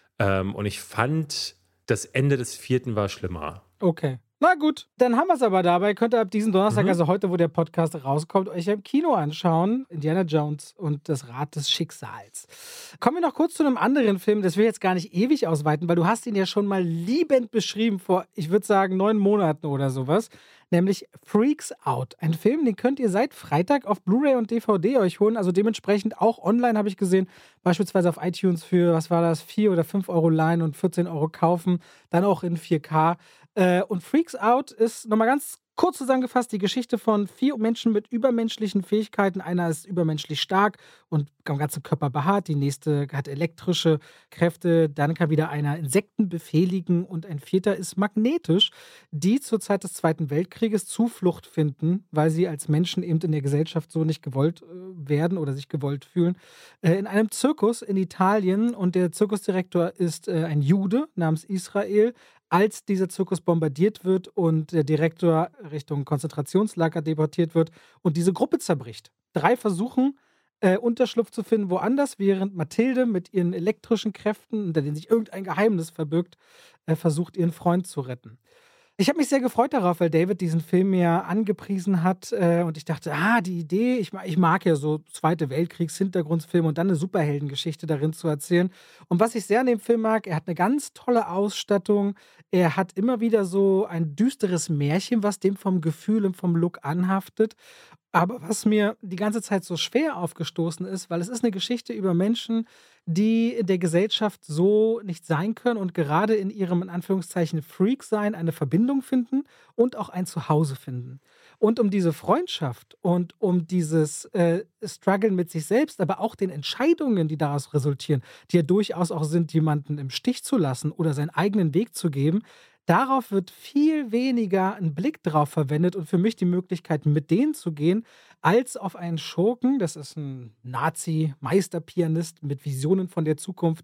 S2: Und ich fand, das Ende des 4. war schlimmer.
S1: Okay. Na gut, dann haben wir es aber dabei. Könnt ihr ab diesem Donnerstag,
S2: Mhm.
S1: also heute, wo der Podcast rauskommt, euch im Kino anschauen. Indiana Jones und das Rad des Schicksals. Kommen wir noch kurz zu einem anderen Film. Das will ich jetzt gar nicht ewig ausweiten, weil du hast ihn ja schon mal liebend beschrieben vor, ich würde sagen, 9 Monaten oder sowas. Nämlich Freaks Out. Ein Film, den könnt ihr seit Freitag auf Blu-ray und DVD euch holen. Also dementsprechend auch online, habe ich gesehen. Beispielsweise auf iTunes für, was war das, 4 oder 5 Euro leihen und 14 Euro kaufen. Dann auch in 4K. Und Freaks Out ist nochmal ganz kurz zusammengefasst die Geschichte von 4 Menschen mit übermenschlichen Fähigkeiten. Einer ist übermenschlich stark und am ganzen Körper behaart. Die nächste hat elektrische Kräfte. Dann kann wieder einer Insekten befehligen und ein 4. ist magnetisch, die zur Zeit des Zweiten Weltkrieges Zuflucht finden, weil sie als Menschen eben in der Gesellschaft so nicht gewollt werden oder sich gewollt fühlen. In einem Zirkus in Italien und der Zirkusdirektor ist ein Jude namens Israel. Als dieser Zirkus bombardiert wird und der Direktor Richtung Konzentrationslager deportiert wird und diese Gruppe zerbricht. 3 versuchen, Unterschlupf zu finden woanders, während Mathilde mit ihren elektrischen Kräften, unter denen sich irgendein Geheimnis verbirgt, versucht, ihren Freund zu retten. Ich habe mich sehr gefreut darauf, weil David diesen Film ja angepriesen hat und ich dachte, die Idee, ich mag ja so Zweite Weltkriegs-Hintergrundfilme und dann eine Superheldengeschichte darin zu erzählen. Und was ich sehr an dem Film mag, er hat eine ganz tolle Ausstattung, er hat immer wieder so ein düsteres Märchen, was dem vom Gefühl und vom Look anhaftet. Aber was mir die ganze Zeit so schwer aufgestoßen ist, weil es ist eine Geschichte über Menschen, die in der Gesellschaft so nicht sein können und gerade in ihrem, in Anführungszeichen, Freak-Sein eine Verbindung finden und auch ein Zuhause finden. Und um diese Freundschaft und um dieses Struggeln mit sich selbst, aber auch den Entscheidungen, die daraus resultieren, die ja durchaus auch sind, jemanden im Stich zu lassen oder seinen eigenen Weg zu geben, darauf wird viel weniger ein Blick drauf verwendet und für mich die Möglichkeit, mit denen zu gehen, als auf einen Schurken. Das ist ein Nazi-Meisterpianist mit Visionen von der Zukunft.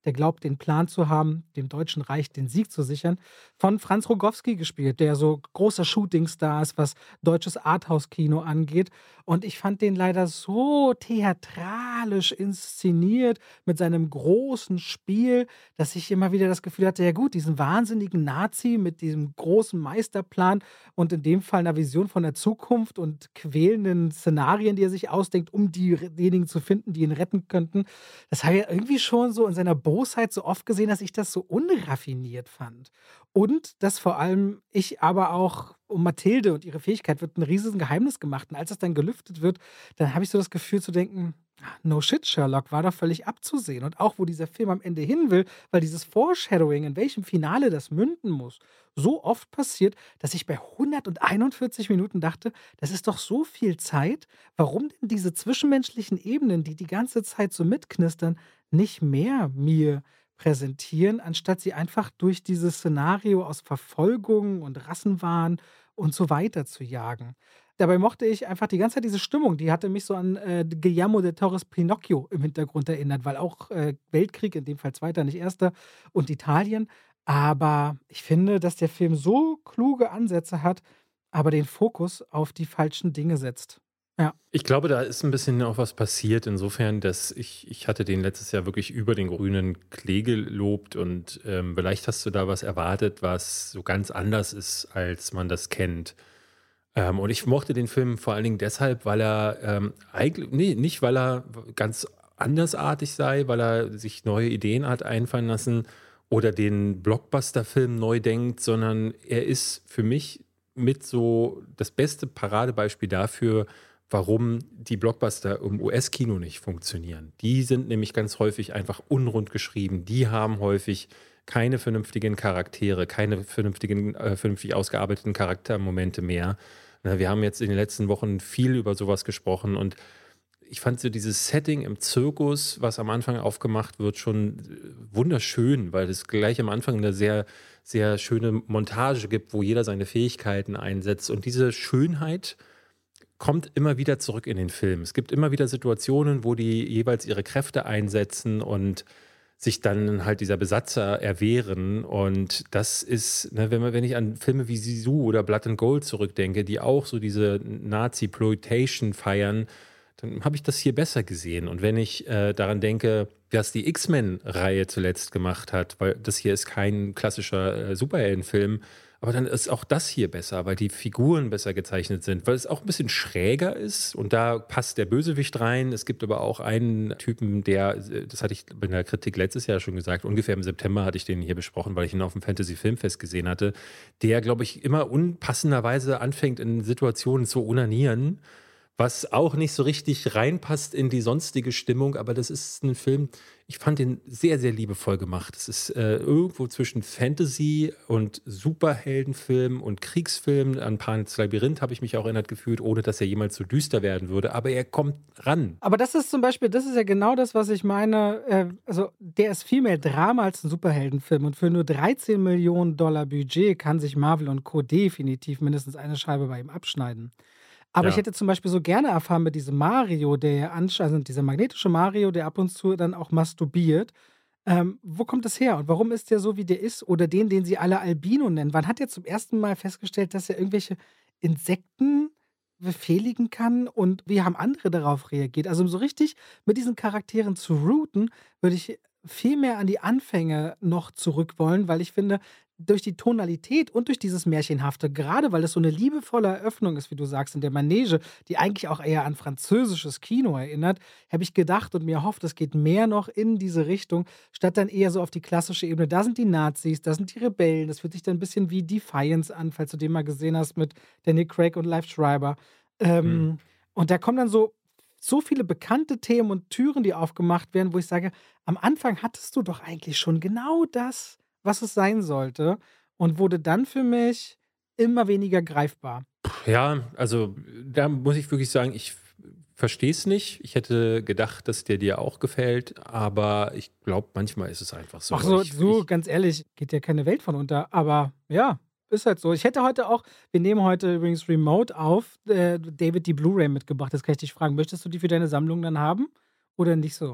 S1: der glaubt, den Plan zu haben, dem Deutschen Reich den Sieg zu sichern, von Franz Rogowski gespielt, der so großer Shootingstar ist, was deutsches Arthouse-Kino angeht. Und ich fand den leider so theatralisch inszeniert mit seinem großen Spiel, dass ich immer wieder das Gefühl hatte, ja gut, diesen wahnsinnigen Nazi mit diesem großen Meisterplan und in dem Fall einer Vision von der Zukunft und quälenden Szenarien, die er sich ausdenkt, um diejenigen zu finden, die ihn retten könnten. Das habe ich ja irgendwie schon so in seiner Bosheit so oft gesehen, dass ich das so unraffiniert fand. Und dass vor allem ich aber auch um Mathilde und ihre Fähigkeit wird ein riesiges Geheimnis gemacht. Und als es dann gelüftet wird, dann habe ich so das Gefühl zu denken: „No shit, Sherlock, war doch völlig abzusehen.“ Und auch, wo dieser Film am Ende hin will, weil dieses Foreshadowing, in welchem Finale das münden muss, so oft passiert, dass ich bei 141 Minuten dachte: „Das ist doch so viel Zeit. Warum denn diese zwischenmenschlichen Ebenen, die die ganze Zeit so mitknistern, nicht mehr mir präsentieren, anstatt sie einfach durch dieses Szenario aus Verfolgung und Rassenwahn und so weiter zu jagen?“ Dabei mochte ich einfach die ganze Zeit diese Stimmung, die hatte mich so an, Guillermo del Toro's Pinocchio im Hintergrund erinnert, weil auch, Weltkrieg, in dem Fall zweiter, nicht erster, und Italien. Aber ich finde, dass der Film so kluge Ansätze hat, aber den Fokus auf die falschen Dinge setzt. Ja.
S2: Ich glaube, da ist ein bisschen auch was passiert insofern, dass ich hatte den letztes Jahr wirklich über den grünen Klee gelobt und, vielleicht hast du da was erwartet, was so ganz anders ist, als man das kennt. Und ich mochte den Film vor allen Dingen deshalb, weil er, eigl ne, nicht weil er ganz andersartig sei, weil er sich neue Ideen hat einfallen lassen oder den Blockbuster-Film neu denkt, sondern er ist für mich mit so das beste Paradebeispiel dafür, warum die Blockbuster im US-Kino nicht funktionieren. Die sind nämlich ganz häufig einfach unrund geschrieben. Die haben häufig keine vernünftigen Charaktere, keine vernünftig ausgearbeiteten Charaktermomente mehr. Wir haben jetzt in den letzten Wochen viel über sowas gesprochen und ich fand so dieses Setting im Zirkus, was am Anfang aufgemacht wird, schon wunderschön, weil es gleich am Anfang eine sehr, sehr schöne Montage gibt, wo jeder seine Fähigkeiten einsetzt. Und diese Schönheit kommt immer wieder zurück in den Film. Es gibt immer wieder Situationen, wo die jeweils ihre Kräfte einsetzen und sich dann halt dieser Besatzer erwehren. Und das ist, ne, wenn ich an Filme wie Sisu oder Blood and Gold zurückdenke, die auch so diese Nazi-Ploitation feiern, dann habe ich das hier besser gesehen. Und wenn ich daran denke, was die X-Men-Reihe zuletzt gemacht hat, weil das hier ist kein klassischer Superheldenfilm, aber dann ist auch das hier besser, weil die Figuren besser gezeichnet sind, weil es auch ein bisschen schräger ist und da passt der Bösewicht rein. Es gibt aber auch einen Typen, der, das hatte ich in der Kritik letztes Jahr schon gesagt, ungefähr im September hatte ich den hier besprochen, weil ich ihn auf dem Fantasy-Filmfest gesehen hatte, der, glaube ich, immer unpassenderweise anfängt, in Situationen zu onanieren, was auch nicht so richtig reinpasst in die sonstige Stimmung, aber das ist ein Film, ich fand den sehr, sehr liebevoll gemacht. Es ist irgendwo zwischen Fantasy und Superheldenfilm und Kriegsfilm. An Pans Labyrinth habe ich mich auch erinnert gefühlt, ohne dass er jemals so düster werden würde. Aber er kommt ran.
S1: Aber das ist zum Beispiel das ist ja genau das, was ich meine, also, der ist viel mehr Drama als 'n Superheldenfilm und für nur 13 Millionen Dollar Budget kann sich Marvel und Co. definitiv mindestens eine Scheibe bei ihm abschneiden. Aber ich
S2: Ja.
S1: hätte zum Beispiel so gerne erfahren mit diesem Mario, der ja also dieser magnetische Mario, der ab und zu dann auch masturbiert. Wo kommt das her und warum ist der so, wie der ist? Oder den sie alle Albino nennen. Wann hat er zum ersten Mal festgestellt, dass er irgendwelche Insekten befehligen kann und wie haben andere darauf reagiert? Also, um so richtig mit diesen Charakteren zu rooten, würde ich viel mehr an die Anfänge noch zurück wollen, weil ich finde, durch die Tonalität und durch dieses Märchenhafte, gerade weil es so eine liebevolle Eröffnung ist, wie du sagst, in der Manege, die eigentlich auch eher an französisches Kino erinnert, habe ich gedacht und mir erhofft, es geht mehr noch in diese Richtung, statt dann eher so auf die klassische Ebene. Da sind die Nazis, da sind die Rebellen. Das fühlt sich dann ein bisschen wie Defiance an, falls du den mal gesehen hast mit Danny Craig und Liv Schreiber.
S2: Hm.
S1: Und da kommen dann so viele bekannte Themen und Türen, die aufgemacht werden, wo ich sage: „Am Anfang hattest du doch eigentlich schon genau das, was es sein sollte“, und wurde dann für mich immer weniger greifbar.
S2: Ja, also da muss ich wirklich sagen, ich verstehe es nicht. Ich hätte gedacht, dass der dir auch gefällt, aber ich glaube, manchmal ist es einfach
S1: Ach
S2: so.
S1: so, du, ganz ehrlich, geht ja keine Welt von unter, aber ja, ist halt so. Ich hätte heute auch wir nehmen heute übrigens remote auf, David die Blu-ray mitgebracht. Jetzt kann ich dich fragen, möchtest du die für deine Sammlung dann haben oder nicht so?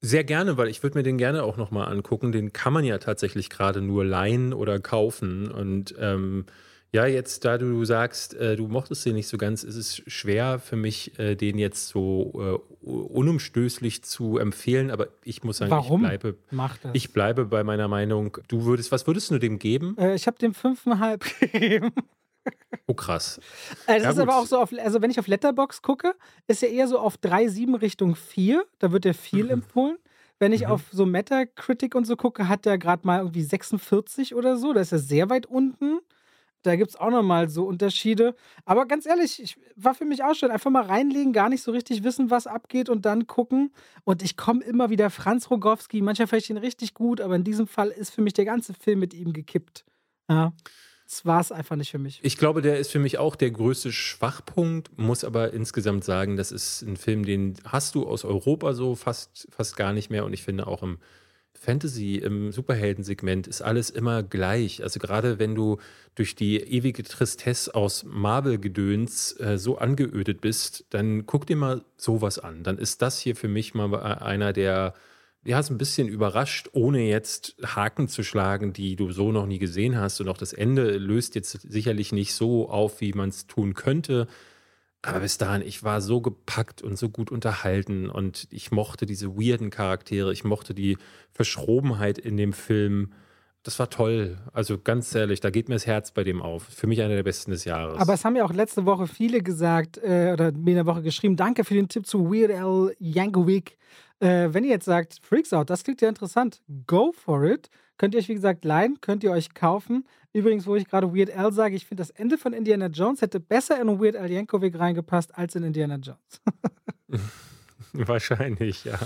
S2: Sehr gerne, weil ich würde mir den gerne auch nochmal angucken. Den kann man ja tatsächlich gerade nur leihen oder kaufen. Und ja, jetzt, da du sagst, du mochtest den nicht so ganz, ist es schwer für mich, den jetzt so unumstößlich zu empfehlen. Aber ich muss sagen,
S1: Warum macht das?
S2: ich bleibe bei meiner Meinung. Was würdest du dem geben?
S1: Ich habe dem 5,5 gegeben.
S2: Oh, krass.
S1: Das
S2: Ja,
S1: ist aber
S2: gut.
S1: auch so, also wenn ich auf Letterboxd gucke, ist er eher so auf 3,7 Richtung 4. Da wird er viel empfohlen. Wenn ich
S2: Mhm.
S1: auf so Metacritic und so gucke, hat er gerade mal irgendwie 46 oder so. Da ist er sehr weit unten. Da gibt es auch nochmal so Unterschiede. Aber ganz ehrlich, war für mich auch schon einfach mal reinlegen, gar nicht so richtig wissen, was abgeht und dann gucken. Und ich komme immer wieder Franz Rogowski. Manchmal finde ich ihn richtig gut, aber in diesem Fall ist für mich der ganze Film mit ihm gekippt. Ja, das war es einfach nicht für mich.
S2: Ich glaube, der ist für mich auch der größte Schwachpunkt, muss aber insgesamt sagen, das ist ein Film, den hast du aus Europa so fast gar nicht mehr. Und ich finde auch im Fantasy, im Superheldensegment ist alles immer gleich. Also gerade wenn du durch die ewige Tristesse aus Marvel-Gedöns so angeödet bist, dann guck dir mal sowas an. Dann ist das hier für mich mal einer, der ja, ist ein bisschen überrascht, ohne jetzt Haken zu schlagen, die du so noch nie gesehen hast. Und auch das Ende löst jetzt sicherlich nicht so auf, wie man es tun könnte. Aber bis dahin, ich war so gepackt und so gut unterhalten und ich mochte diese weirden Charaktere, ich mochte die Verschrobenheit in dem Film. Das war toll. Also ganz ehrlich, da geht mir das Herz bei dem auf. Für mich einer der besten des
S1: Aber
S2: Jahres.
S1: es haben ja auch letzte Woche viele gesagt oder mir in der Woche geschrieben, danke für den Tipp zu Weird Al Yankovic. Wenn ihr jetzt sagt, Freaks Out, das klingt ja interessant, go for it. Könnt ihr euch, wie gesagt, leihen, könnt ihr euch kaufen. Übrigens, wo ich gerade Weird Al sage, ich finde, das Ende von Indiana Jones hätte besser in Weird Al Yankovic reingepasst als in Indiana Jones.
S2: Wahrscheinlich, ja.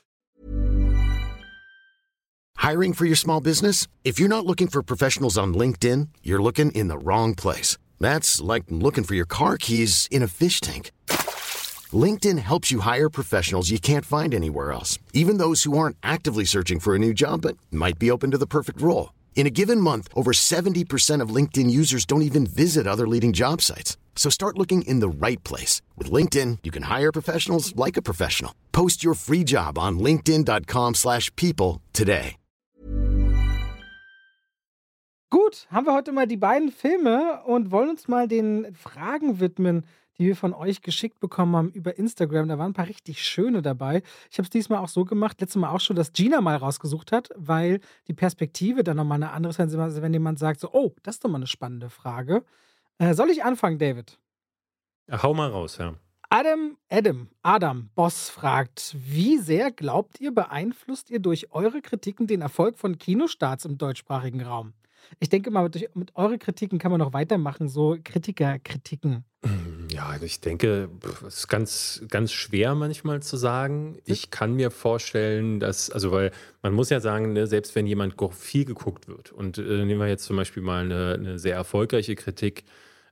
S3: Hiring for your small business? If you're not looking for professionals on LinkedIn, you're looking in the wrong place. That's like looking for your car keys in a fish tank. LinkedIn helps you hire professionals you can't find anywhere else, even those who aren't actively searching for a new job but might be open to the perfect role. In a given month, over 70% of LinkedIn users don't even visit other leading job sites. So start looking in the right place. With LinkedIn, you can hire professionals like a professional. Post your free job on linkedin.com/people today.
S1: Gut, haben wir heute mal die beiden Filme und wollen uns mal den Fragen widmen, die wir von euch geschickt bekommen haben über Instagram. Da waren ein paar richtig schöne dabei. Ich habe es diesmal auch so gemacht, letztes Mal auch schon, dass Gina mal rausgesucht hat, weil die Perspektive dann nochmal eine andere ist, wenn jemand sagt so, oh, das ist doch mal eine spannende Frage. Soll ich anfangen, David?
S2: Hau mal raus, ja.
S1: Adam Boss fragt, wie sehr glaubt ihr, beeinflusst ihr durch eure Kritiken den Erfolg von Kinostarts im deutschsprachigen Raum? Ich denke mal, mit euren Kritiken kann man noch weitermachen, so Kritikerkritiken.
S2: Ja, ich denke, es ist ganz schwer manchmal zu sagen. Ich kann mir vorstellen, also weil man muss ja sagen, ne, selbst wenn jemand viel geguckt wird und nehmen wir jetzt zum Beispiel mal eine sehr erfolgreiche Kritik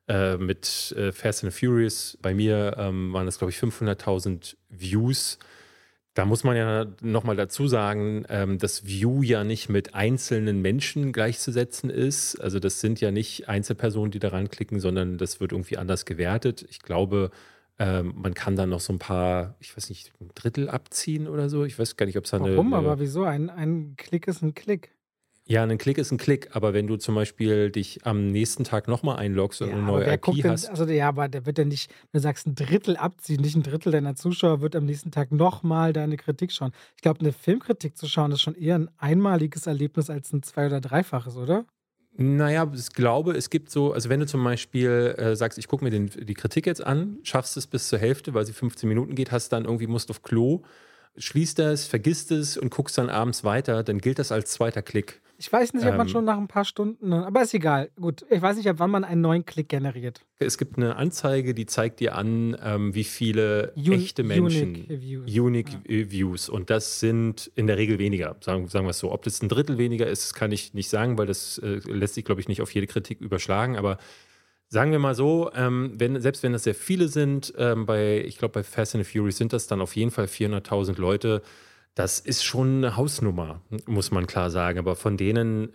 S2: mit Fast and Furious, bei mir waren das, glaube ich, 500.000 Views. Da muss man ja nochmal dazu sagen, dass View ja nicht mit einzelnen Menschen gleichzusetzen ist. Also das sind ja nicht Einzelpersonen, die da ranklicken, sondern das wird irgendwie anders gewertet. Ich glaube, man kann dann noch so ein paar, ich weiß nicht, ein Drittel abziehen oder so. Ich weiß gar nicht, ob es da
S1: Warum? Aber wieso? Ein Klick ist ein Klick.
S2: Ja, ein Klick ist ein Klick, aber wenn du zum Beispiel dich am nächsten Tag nochmal einloggst und
S1: Ja,
S2: eine
S1: aber
S2: neue
S1: wer
S2: IP
S1: guckt denn,
S2: hast.
S1: also ja, aber der wird ja nicht, wenn du sagst, ein Drittel abziehen, nicht ein Drittel deiner Zuschauer wird am nächsten Tag nochmal deine Kritik schauen. Ich glaube, eine Filmkritik zu schauen, ist schon eher ein einmaliges Erlebnis als ein zwei- oder dreifaches, oder?
S2: Naja, ich glaube, es gibt so, also wenn du zum Beispiel sagst, ich gucke mir die Kritik jetzt an, schaffst es bis zur Hälfte, weil sie 15 Minuten geht, hast dann irgendwie, musst auf Klo, schließt das, vergisst es und guckst dann abends weiter, dann gilt das als zweiter Klick.
S1: Ich weiß nicht, ob man schon nach ein paar Stunden, aber ist egal. Gut, ich weiß nicht, ab wann man einen neuen Klick generiert.
S2: Es gibt eine Anzeige, die zeigt dir an, wie viele echte Menschen, Unique Views. Und das sind in der Regel weniger, sagen wir es so. Ob das ein Drittel weniger ist, kann ich nicht sagen, weil das lässt sich, glaube ich, nicht auf jede Kritik überschlagen. Aber sagen wir mal so, selbst wenn das sehr viele sind, ich glaube, bei Fast and Furious sind das dann auf jeden Fall 400.000 Leute. Das ist schon eine Hausnummer, muss man klar sagen. Aber von denen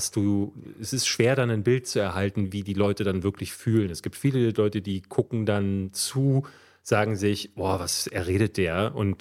S2: es ist schwer, dann ein Bild zu erhalten, wie die Leute dann wirklich fühlen. Es gibt viele Leute, die gucken dann zu, sagen sich, boah, was redet der? Und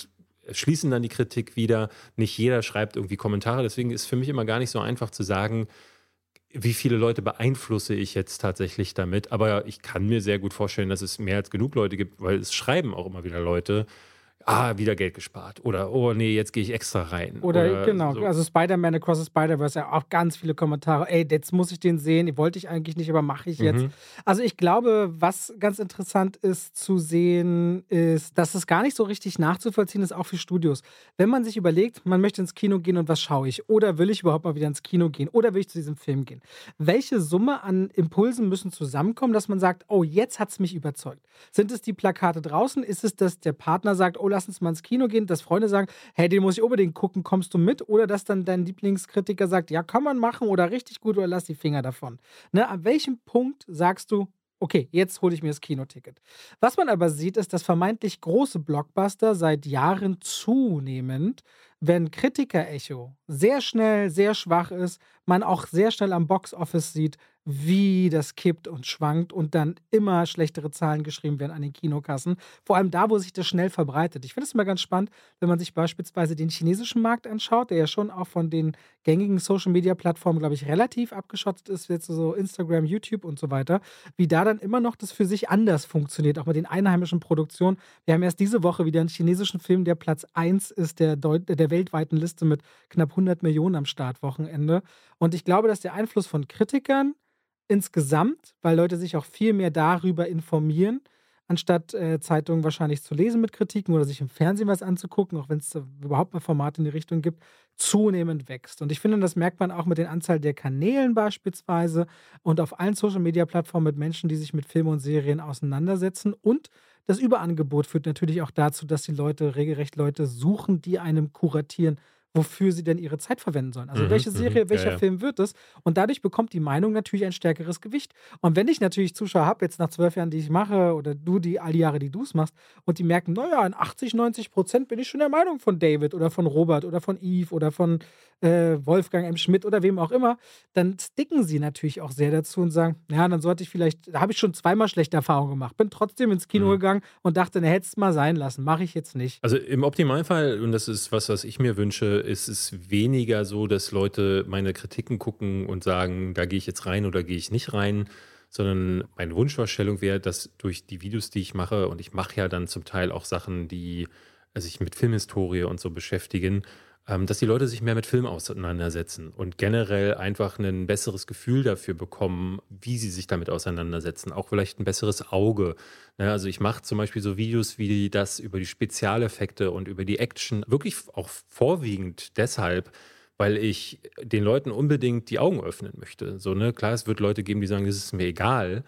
S2: schließen dann die Kritik wieder. Nicht jeder schreibt irgendwie Kommentare. Deswegen ist für mich immer gar nicht so einfach zu sagen, wie viele Leute beeinflusse ich jetzt tatsächlich damit. Aber ich kann mir sehr gut vorstellen, dass es mehr als genug Leute gibt, weil es schreiben auch immer wieder Leute, wieder Geld gespart. Oder, oh nee, jetzt gehe ich extra rein.
S1: Oder genau,
S2: so.
S1: also Spider-Man Across the Spider-Verse, ja auch ganz viele Kommentare. Ey, jetzt muss ich den sehen, wollte ich eigentlich nicht, aber mache ich jetzt. Also ich glaube, was ganz interessant ist zu sehen, ist, dass es gar nicht so richtig nachzuvollziehen ist, auch für Studios. Wenn man sich überlegt, man möchte ins Kino gehen und was schaue ich? Oder will ich überhaupt mal wieder ins Kino gehen? Oder will ich zu diesem Film gehen? Welche Summe an Impulsen müssen zusammenkommen, dass man sagt, oh, jetzt hat es mich überzeugt? Sind es die Plakate draußen? Ist es, dass der Partner sagt, oh, lass uns mal ins Kino gehen, dass Freunde sagen, hey, den muss ich unbedingt gucken, kommst du mit? Oder dass dann dein Lieblingskritiker sagt, ja, kann man machen oder richtig gut oder lass die Finger davon. Ne? An welchem Punkt sagst du, okay, jetzt hole ich mir das Kinoticket? Was man aber sieht, ist, dass vermeintlich große Blockbuster seit Jahren zunehmend, wenn Kritiker-Echo sehr schnell, sehr schwach ist, man auch sehr schnell am Boxoffice sieht, wie das kippt und schwankt und dann immer schlechtere Zahlen geschrieben werden an den Kinokassen. Vor allem da, wo sich das schnell verbreitet. Ich finde es immer ganz spannend, wenn man sich beispielsweise den chinesischen Markt anschaut, der ja schon auch von den gängigen Social-Media-Plattformen, glaube ich, relativ abgeschottet ist, jetzt so Instagram, YouTube und so weiter, wie da dann immer noch das für sich anders funktioniert, auch mit den einheimischen Produktionen. Wir haben erst diese Woche wieder einen chinesischen Film, der Platz 1 ist der weltweiten Liste mit knapp 100 Millionen am Startwochenende. Und ich glaube, dass der Einfluss von Kritikern insgesamt, weil Leute sich auch viel mehr darüber informieren, anstatt Zeitungen wahrscheinlich zu lesen mit Kritiken oder sich im Fernsehen was anzugucken, auch wenn es überhaupt mal Formate in die Richtung gibt, zunehmend wächst. Und ich finde, das merkt man auch mit der Anzahl der Kanälen beispielsweise und auf allen Social-Media-Plattformen mit Menschen, die sich mit Filmen und Serien auseinandersetzen. Und das Überangebot führt natürlich auch dazu, dass die Leute regelrecht Leute suchen, die einem kuratieren, wofür sie denn ihre Zeit verwenden sollen. Also welche Serie, welcher Film wird es? Und dadurch bekommt die Meinung natürlich ein stärkeres Gewicht. Und wenn ich natürlich Zuschauer habe, jetzt nach 12 Jahren, die ich mache, oder du, die all die Jahre, die du es machst, und die merken, naja, in 80-90% bin ich schon der Meinung von David oder von Robert oder von Yves oder von Wolfgang M. Schmidt oder wem auch immer, dann sticken sie natürlich auch sehr dazu und sagen, ja, dann sollte ich vielleicht, da habe ich schon zweimal schlechte Erfahrungen gemacht, bin trotzdem ins Kino gegangen und dachte, ne, hätte es mal sein lassen, mache ich jetzt nicht.
S2: Also im Optimalfall, und das ist was ich mir wünsche, ist es weniger so, dass Leute meine Kritiken gucken und sagen, da gehe ich jetzt rein oder gehe ich nicht rein, sondern meine Wunschvorstellung wäre, dass durch die Videos, die ich mache, und ich mache ja dann zum Teil auch Sachen, die sich mit Filmhistorie und so beschäftigen, dass die Leute sich mehr mit Film auseinandersetzen und generell einfach ein besseres Gefühl dafür bekommen, wie sie sich damit auseinandersetzen. Auch vielleicht ein besseres Auge. Ne, also ich mache zum Beispiel so Videos wie das über die Spezialeffekte und über die Action, wirklich auch vorwiegend deshalb, weil ich den Leuten unbedingt die Augen öffnen möchte. So, ne? Klar, es wird Leute geben, die sagen, das ist mir egal.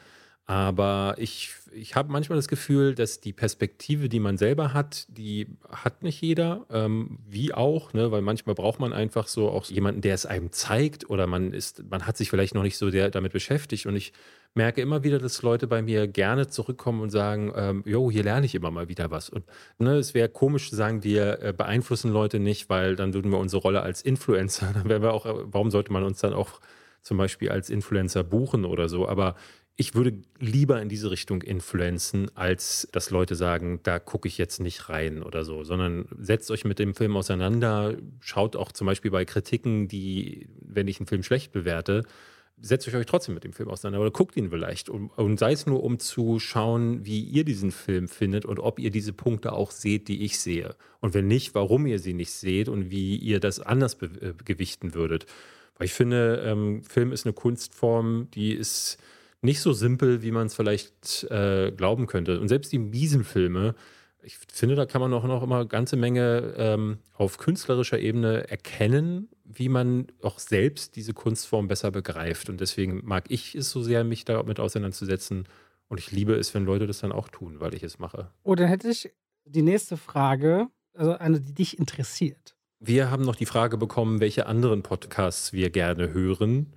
S2: Aber ich habe manchmal das Gefühl, dass die Perspektive, die man selber hat, die hat nicht jeder, wie auch, ne? Weil manchmal braucht man einfach so auch jemanden, der es einem zeigt, oder man hat sich vielleicht noch nicht so damit beschäftigt. Und ich merke immer wieder, dass Leute bei mir gerne zurückkommen und sagen, jo, hier lerne ich immer mal wieder was. Und ne, es wäre komisch zu sagen, wir beeinflussen Leute nicht, weil dann würden wir unsere Rolle als Influencer, dann wären wir auch, warum sollte man uns dann auch zum Beispiel als Influencer buchen oder so? Aber ich würde lieber in diese Richtung influenzen, als dass Leute sagen, da gucke ich jetzt nicht rein oder so, sondern setzt euch mit dem Film auseinander, schaut auch zum Beispiel bei Kritiken, die, wenn ich einen Film schlecht bewerte, setzt euch trotzdem mit dem Film auseinander oder guckt ihn vielleicht und sei es nur, um zu schauen, wie ihr diesen Film findet und ob ihr diese Punkte auch seht, die ich sehe. Und wenn nicht, warum ihr sie nicht seht und wie ihr das anders gewichten würdet. Weil ich finde, Film ist eine Kunstform, die ist nicht so simpel, wie man es vielleicht glauben könnte. Und selbst die miesen Filme, ich finde, da kann man auch noch immer eine ganze Menge auf künstlerischer Ebene erkennen, wie man auch selbst diese Kunstform besser begreift. Und deswegen mag ich es so sehr, mich damit auseinanderzusetzen. Und ich liebe es, wenn Leute das dann auch tun, weil ich es mache.
S1: Oh, dann hätte ich die nächste Frage, also eine, die dich interessiert.
S2: Wir haben noch die Frage bekommen, welche anderen Podcasts wir gerne hören.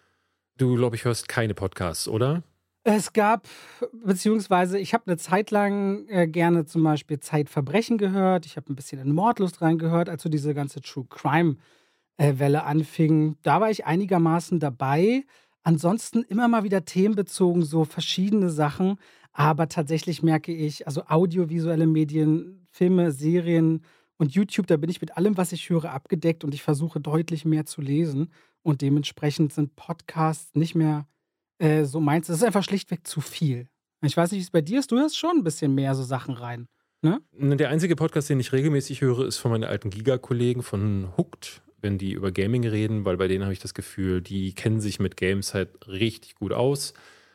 S2: Du, glaube ich, hörst keine Podcasts, oder?
S1: Es gab, beziehungsweise ich habe eine Zeit lang gerne zum Beispiel Zeitverbrechen gehört. Ich habe ein bisschen in Mordlust reingehört, als so diese ganze True Crime Welle anfing. Da war ich einigermaßen dabei. Ansonsten immer mal wieder themenbezogen, so verschiedene Sachen. Aber tatsächlich merke ich, also audiovisuelle Medien, Filme, Serien Und YouTube, da bin ich mit allem, was ich höre, abgedeckt und ich versuche deutlich mehr zu lesen. Und dementsprechend sind Podcasts nicht mehr so meins. Es ist einfach schlichtweg zu viel. Ich weiß nicht, wie es bei dir ist. Du hörst schon ein bisschen mehr so Sachen rein. Ne?
S2: Der einzige Podcast, den ich regelmäßig höre, ist von meinen alten Giga-Kollegen von Hooked, wenn die über Gaming reden, weil bei denen habe ich das Gefühl, die kennen sich mit Games halt richtig gut aus.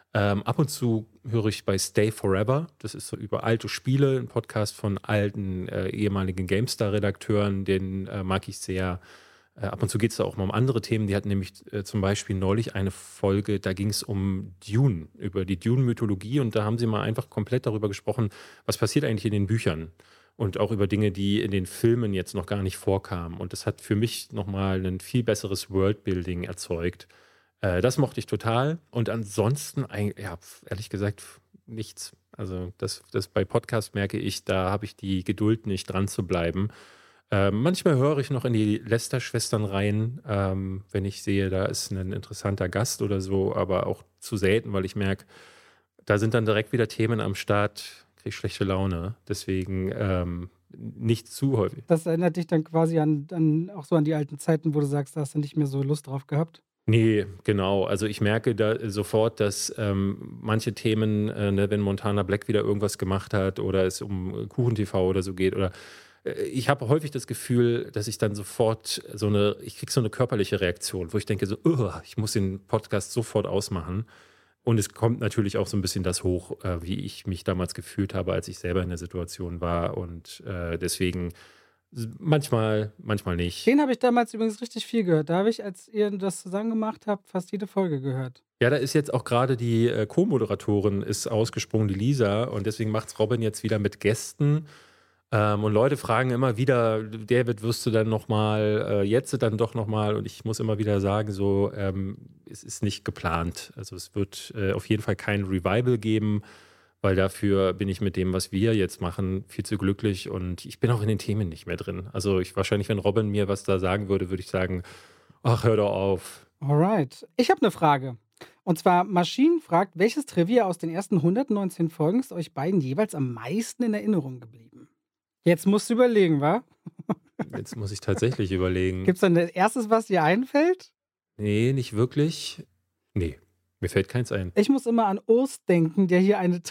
S2: Ab und zu höre ich bei Stay Forever, das ist so über alte Spiele, ein Podcast von alten ehemaligen GameStar-Redakteuren, den mag ich sehr. Ab und zu geht es da auch mal um andere Themen. Die hatten nämlich zum Beispiel neulich eine Folge, da ging es um Dune, über die Dune-Mythologie und da haben sie mal einfach komplett darüber gesprochen, was passiert eigentlich in den Büchern und auch über Dinge, die in den Filmen jetzt noch gar nicht vorkamen. Und das hat für mich nochmal ein viel besseres Worldbuilding erzeugt. Das mochte ich total. Und ansonsten, ja, ehrlich gesagt, nichts. Also das bei Podcast merke ich, da habe ich die Geduld nicht dran zu bleiben. Manchmal höre ich noch in die Lester-Schwestern rein, wenn ich sehe, da ist ein interessanter Gast oder so, aber auch zu selten, weil ich merke, da sind dann direkt wieder Themen am Start, kriege ich schlechte Laune. Deswegen nicht zu häufig.
S1: Das erinnert dich dann quasi auch so an die alten Zeiten, wo du sagst, da hast du nicht mehr so Lust drauf gehabt.
S2: Nee, genau. Also ich merke da sofort, dass manche Themen, wenn Montana Black wieder irgendwas gemacht hat oder es um KuchenTV oder so geht oder ich habe häufig das Gefühl, dass ich dann sofort ich kriege so eine körperliche Reaktion, wo ich denke so, ich muss den Podcast sofort ausmachen. Und es kommt natürlich auch so ein bisschen das hoch, wie ich mich damals gefühlt habe, als ich selber in der Situation war. Und deswegen manchmal nicht.
S1: Den habe ich damals übrigens richtig viel gehört. Da habe ich, als ihr das zusammen gemacht habt, fast jede Folge gehört.
S2: Ja, da ist jetzt auch gerade die Co-Moderatorin ist ausgesprungen, die Lisa. Und deswegen macht's Robin jetzt wieder mit Gästen. Und Leute fragen immer wieder, David, wirst du dann nochmal, jetzt dann doch nochmal? Und ich muss immer wieder sagen, so, es ist nicht geplant. Also es wird auf jeden Fall kein Revival geben, weil dafür bin ich mit dem, was wir jetzt machen, viel zu glücklich und ich bin auch in den Themen nicht mehr drin. Also wahrscheinlich, wenn Robin mir was da sagen würde, würde ich sagen, ach, hör doch auf.
S1: Alright. Ich habe eine Frage. Und zwar, Maschinen fragt, welches Trivia aus den ersten 119 Folgen ist euch beiden jeweils am meisten in Erinnerung geblieben? Jetzt musst du überlegen, wa?
S2: Jetzt muss ich tatsächlich überlegen.
S1: Gibt's dann das erstes, was dir einfällt?
S2: Nee, nicht wirklich. Nee, mir fällt keins ein.
S1: Ich muss immer an Urs denken, der hier eine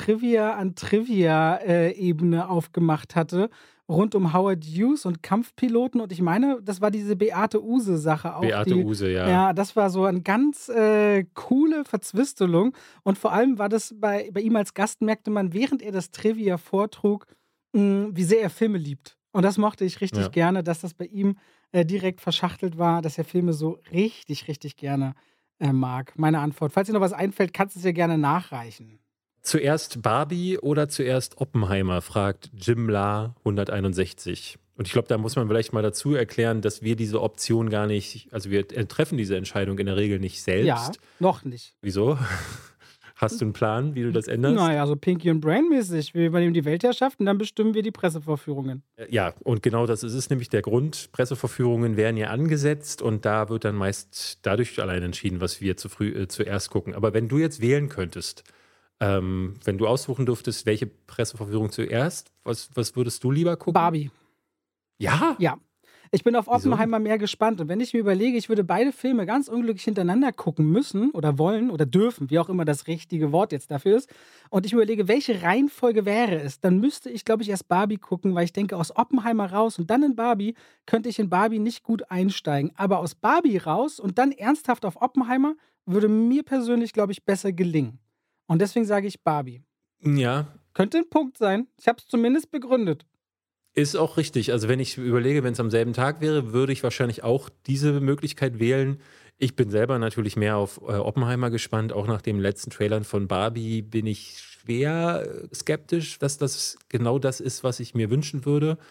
S1: Trivia-Ebene aufgemacht hatte, rund um Howard Hughes und Kampfpiloten. Und ich meine, das war diese Beate Uhse-Sache auch.
S2: Beate Uhse, ja.
S1: Ja, das war so eine ganz coole Verzwistelung. Und vor allem war das bei ihm als Gast, merkte man, während er das Trivia vortrug, wie sehr er Filme liebt. Und das mochte ich richtig gerne, dass das bei ihm direkt verschachtelt war, dass er Filme so richtig, richtig gerne mag. Meine Antwort. Falls dir noch was einfällt, kannst du es ja gerne nachreichen.
S2: Zuerst Barbie oder zuerst Oppenheimer, fragt Jim La 161. Und ich glaube, da muss man vielleicht mal dazu erklären, dass wir diese Option gar nicht, also wir treffen diese Entscheidung in der Regel nicht selbst.
S1: Ja, noch nicht.
S2: Wieso? Hast du einen Plan, wie du das änderst?
S1: Naja, so Pinky und Brain mäßig. Wir übernehmen die Weltherrschaft und dann bestimmen wir die Pressevorführungen.
S2: Ja, und genau das ist es nämlich der Grund. Pressevorführungen werden ja angesetzt und da wird dann meist dadurch allein entschieden, was wir zuerst gucken. Aber wenn du jetzt wählen könntest, wenn du aussuchen dürftest, welche Pressevorführung zuerst, was würdest du lieber gucken?
S1: Barbie.
S2: Ja?
S1: Ja. Ich bin auf Oppenheimer mehr gespannt. Und wenn ich mir überlege, ich würde beide Filme ganz unglücklich hintereinander gucken müssen oder wollen oder dürfen, wie auch immer das richtige Wort jetzt dafür ist, und ich überlege, welche Reihenfolge wäre es, dann müsste ich, glaube ich, erst Barbie gucken, weil ich denke, aus Oppenheimer raus und dann in Barbie könnte ich in Barbie nicht gut einsteigen. Aber aus Barbie raus und dann ernsthaft auf Oppenheimer würde mir persönlich, glaube ich, besser gelingen. Und deswegen sage ich Barbie.
S2: Ja.
S1: Könnte ein Punkt sein. Ich habe es zumindest begründet.
S2: Ist auch richtig. Also wenn ich überlege, wenn es am selben Tag wäre, würde ich wahrscheinlich auch diese Möglichkeit wählen. Ich bin selber natürlich mehr auf Oppenheimer gespannt. Auch nach den letzten Trailern von Barbie bin ich schwer skeptisch, dass das genau das ist, was ich mir wünschen würde.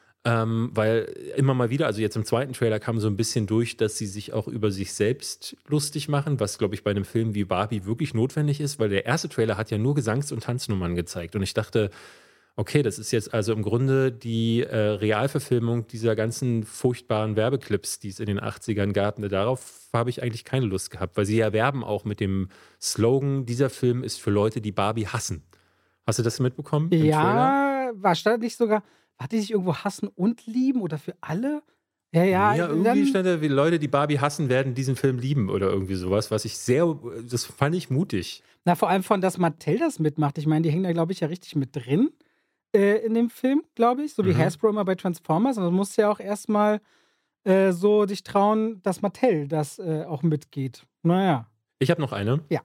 S2: Weil immer mal wieder, also jetzt im zweiten Trailer kam so ein bisschen durch, dass sie sich auch über sich selbst lustig machen, was, glaube ich, bei einem Film wie Barbie wirklich notwendig ist, weil der erste Trailer hat ja nur Gesangs- und Tanznummern gezeigt. Und ich dachte, okay, das ist jetzt also im Grunde die Realverfilmung dieser ganzen furchtbaren Werbeclips, die es in den 80ern gab. Darauf habe ich eigentlich keine Lust gehabt, weil sie ja werben auch mit dem Slogan, dieser Film ist für Leute, die Barbie hassen. Hast du das mitbekommen?
S1: Ja, war stand nicht sogar, hat die sich irgendwo hassen und lieben oder für alle? Ja, ja,
S2: Ja, irgendwie
S1: dann,
S2: stand da, wie Leute, die Barbie hassen, werden diesen Film lieben oder irgendwie sowas, das fand ich mutig.
S1: na, vor allem von, dass Mattel das mitmacht. Ich meine, die hängen da, glaube ich, ja richtig mit drin in dem Film, glaube ich, so wie
S2: Mhm.
S1: Hasbro immer bei Transformers. Und du musst ja auch erstmal so dich trauen, dass Mattel das auch mitgeht. Naja,
S2: Ich habe noch eine.
S1: ja.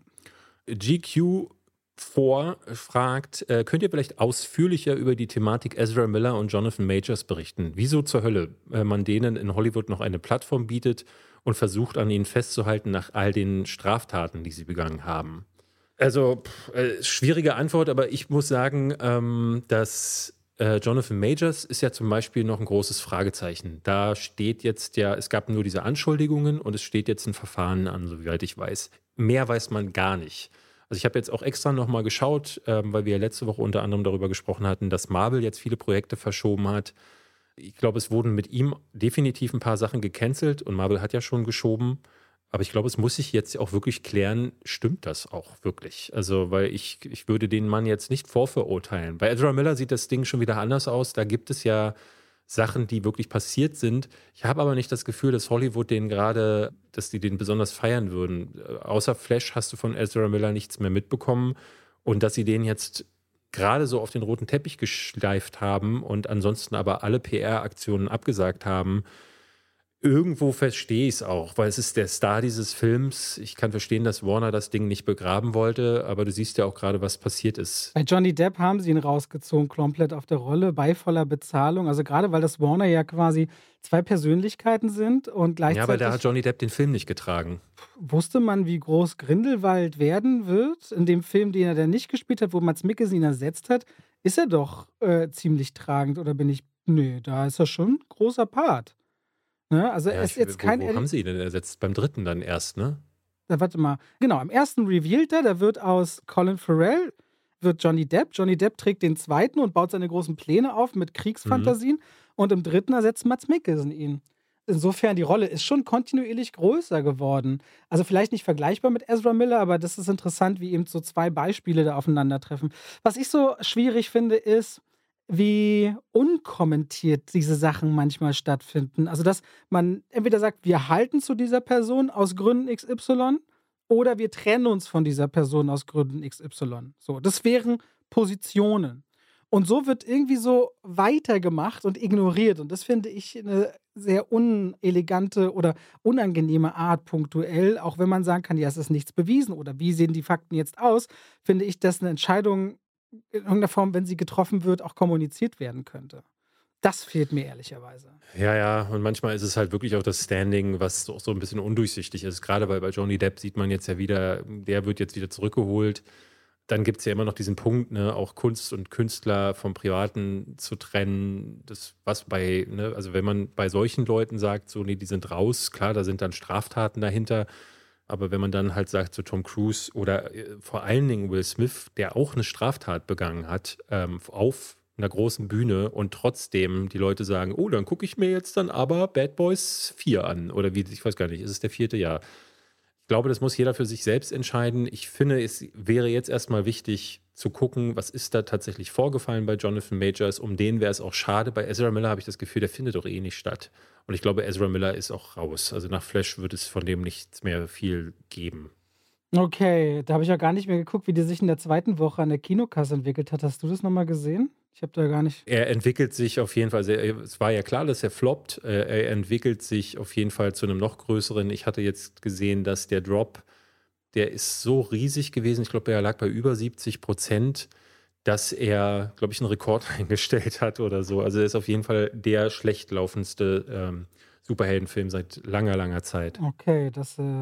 S2: GQ4 fragt, könnt ihr vielleicht ausführlicher über die Thematik Ezra Miller und Jonathan Majors berichten? Wieso zur Hölle man denen in Hollywood noch eine Plattform bietet und versucht, an ihnen festzuhalten nach all den Straftaten, die sie begangen haben? Also, schwierige Antwort, aber ich muss sagen, dass Jonathan Majors ist ja zum Beispiel noch ein großes Fragezeichen. Da steht jetzt ja, es gab nur diese Anschuldigungen und es steht jetzt ein Verfahren an, soweit ich weiß. Mehr weiß man gar nicht. Also ich habe jetzt auch extra nochmal geschaut, weil wir ja letzte Woche unter anderem darüber gesprochen hatten, dass Marvel jetzt viele Projekte verschoben hat. Ich glaube, es wurden mit ihm definitiv ein paar Sachen gecancelt und Marvel hat ja schon geschoben. Aber ich glaube, es muss sich jetzt auch wirklich klären, stimmt das auch wirklich? Also, weil ich würde den Mann jetzt nicht vorverurteilen. Bei Ezra Miller sieht das Ding schon wieder anders aus. Da gibt es ja Sachen, die wirklich passiert sind. Ich habe aber nicht das Gefühl, dass Hollywood den gerade, dass die den besonders feiern würden. Außer Flash hast du von Ezra Miller nichts mehr mitbekommen. Und dass sie den jetzt gerade so auf den roten Teppich geschleift haben und ansonsten aber alle PR-Aktionen abgesagt haben, irgendwo verstehe ich es auch, weil es ist der Star dieses Films. Ich kann verstehen, dass Warner das Ding nicht begraben wollte, aber du siehst ja auch gerade, was passiert ist.
S1: Bei Johnny Depp haben sie ihn rausgezogen, komplett auf der Rolle, bei voller Bezahlung. Also gerade weil das Warner ja quasi zwei Persönlichkeiten sind und
S2: Ja, aber da hat
S1: gleichzeitig
S2: Johnny Depp den Film nicht getragen.
S1: wusste man, wie groß Grindelwald werden wird. In dem Film, den er dann nicht gespielt hat, wo Mads Mikkelsen ihn ersetzt hat, ist er doch ziemlich tragend. Oder bin ich. Nee, da ist er schon ein großer Part. Ne? Also
S2: Ja,
S1: er ist jetzt kein.
S2: wo haben sie ihn denn ersetzt? Beim dritten dann erst, ne?
S1: Warte mal. Genau, am ersten revealed er, da wird aus Colin Farrell wird Johnny Depp. Johnny Depp trägt den zweiten und baut seine großen Pläne auf mit
S2: Mhm.
S1: Kriegsfantasien. Und im dritten ersetzt Mads Mikkelsen ihn. Insofern, die Rolle ist schon kontinuierlich größer geworden. Also vielleicht nicht vergleichbar mit Ezra Miller, aber das ist interessant, wie eben so zwei Beispiele da aufeinandertreffen. Was ich so schwierig finde, ist, wie unkommentiert diese Sachen manchmal stattfinden. Also, dass man entweder sagt, wir halten zu dieser Person aus Gründen XY oder wir trennen uns von dieser Person aus Gründen XY. So, das wären Positionen. Und so wird irgendwie so weitergemacht und ignoriert. Und das finde ich eine sehr unelegante oder unangenehme Art punktuell, auch wenn man sagen kann, ja, es ist nichts bewiesen oder wie sehen die Fakten jetzt aus, finde ich, dass eine Entscheidung in irgendeiner Form, wenn sie getroffen wird, auch kommuniziert werden könnte. Das fehlt mir ehrlicherweise.
S2: Ja, ja, und manchmal ist es halt wirklich auch das Standing, was auch so ein bisschen undurchsichtig ist. Gerade weil bei Johnny Depp sieht man jetzt ja wieder, der wird jetzt wieder zurückgeholt. Dann gibt es ja immer noch diesen Punkt, ne, auch Kunst und Künstler vom Privaten zu trennen. Das, was bei, ne, also wenn man bei solchen Leuten sagt, so, nee, die sind raus, klar, da sind dann Straftaten dahinter. Aber wenn man dann halt sagt, so Tom Cruise oder vor allen Dingen Will Smith, der auch eine Straftat begangen hat, auf einer großen Bühne und trotzdem die Leute sagen, oh, dann gucke ich mir jetzt dann aber Bad Boys 4 an. Oder wie, ich weiß gar nicht, ist es der vierte Jahr? Ich glaube, das muss jeder für sich selbst entscheiden. Ich finde, es wäre jetzt erstmal wichtig zu gucken, was ist da tatsächlich vorgefallen bei Jonathan Majors. Um den wäre es auch schade. Bei Ezra Miller habe ich das Gefühl, der findet doch eh nicht statt. Und ich glaube, Ezra Miller ist auch raus. Also nach Flash wird es von dem nichts mehr viel geben.
S1: Okay, da habe ich ja gar nicht mehr geguckt, wie die sich in der zweiten Woche an der Kinokasse entwickelt hat. Hast du das nochmal gesehen? Ich habe da gar nicht.
S2: Er entwickelt sich auf jeden Fall sehr, es war ja klar, dass er floppt. Er entwickelt sich auf jeden Fall zu einem noch größeren. Ich hatte jetzt gesehen, dass der Drop, der ist so riesig gewesen. Ich glaube, er lag bei über 70%, dass er, glaube ich, einen Rekord eingestellt hat oder so. Also er ist auf jeden Fall der schlecht laufendste Superheldenfilm seit langer, langer Zeit.
S1: Okay,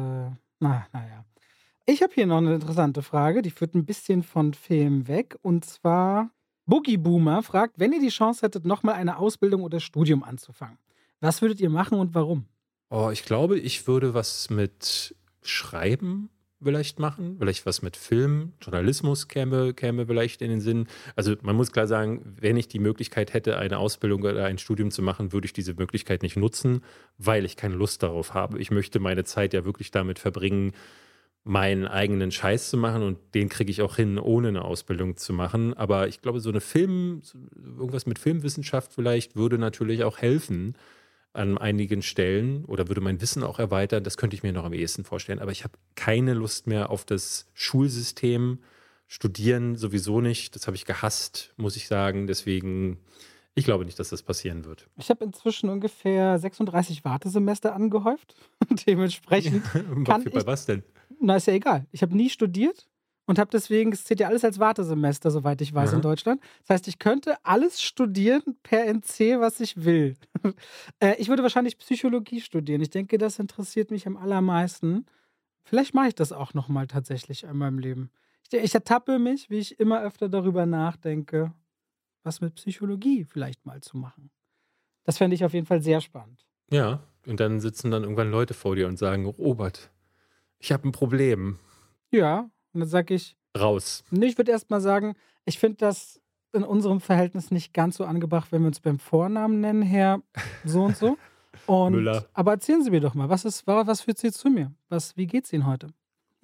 S1: naja. Ich habe hier noch eine interessante Frage, die führt ein bisschen von Film weg. Und zwar, Boogie Boomer fragt, wenn ihr die Chance hättet, nochmal eine Ausbildung oder Studium anzufangen, was würdet ihr machen und warum?
S2: Oh, ich glaube, ich würde was mit Schreiben vielleicht machen, vielleicht was mit Film, Journalismus käme vielleicht in den Sinn. Also man muss klar sagen, wenn ich die Möglichkeit hätte, eine Ausbildung oder ein Studium zu machen, würde ich diese Möglichkeit nicht nutzen, weil ich keine Lust darauf habe. Ich möchte meine Zeit ja wirklich damit verbringen, meinen eigenen Scheiß zu machen und den kriege ich auch hin, ohne eine Ausbildung zu machen. Aber ich glaube, irgendwas mit Filmwissenschaft vielleicht würde natürlich auch helfen an einigen Stellen oder würde mein Wissen auch erweitern. Das könnte ich mir noch am ehesten vorstellen. Aber ich habe keine Lust mehr auf das Schulsystem. Studieren sowieso nicht. Das habe ich gehasst, muss ich sagen. Deswegen, ich glaube nicht, dass das passieren wird.
S1: Ich habe inzwischen ungefähr 36 Wartesemester angehäuft. Dementsprechend kann
S2: Bei
S1: ich,
S2: was denn?
S1: na ist ja egal. Ich habe nie studiert und habe deswegen, es zählt ja alles als Wartesemester, soweit ich weiß, in
S2: Aha.
S1: Deutschland. Das heißt, ich könnte alles studieren per NC, was ich will. Ich würde wahrscheinlich Psychologie studieren. Ich denke, das interessiert mich am allermeisten. Vielleicht mache ich das auch nochmal tatsächlich in meinem Leben. Ich ertappe mich, wie ich immer öfter darüber nachdenke, was mit Psychologie vielleicht mal zu machen. Das fände ich auf jeden Fall sehr spannend.
S2: Ja, und dann sitzen dann irgendwann Leute vor dir und sagen, Robert, ich habe ein Problem.
S1: Ja, und dann sage ich,
S2: Raus.
S1: nee, ich würde erst mal sagen, ich finde das in unserem Verhältnis nicht ganz so angebracht, wenn wir uns beim Vornamen nennen, Herr so und so.
S2: Müller.
S1: Aber erzählen Sie mir doch mal, was führt Sie zu mir? Wie geht's Ihnen heute?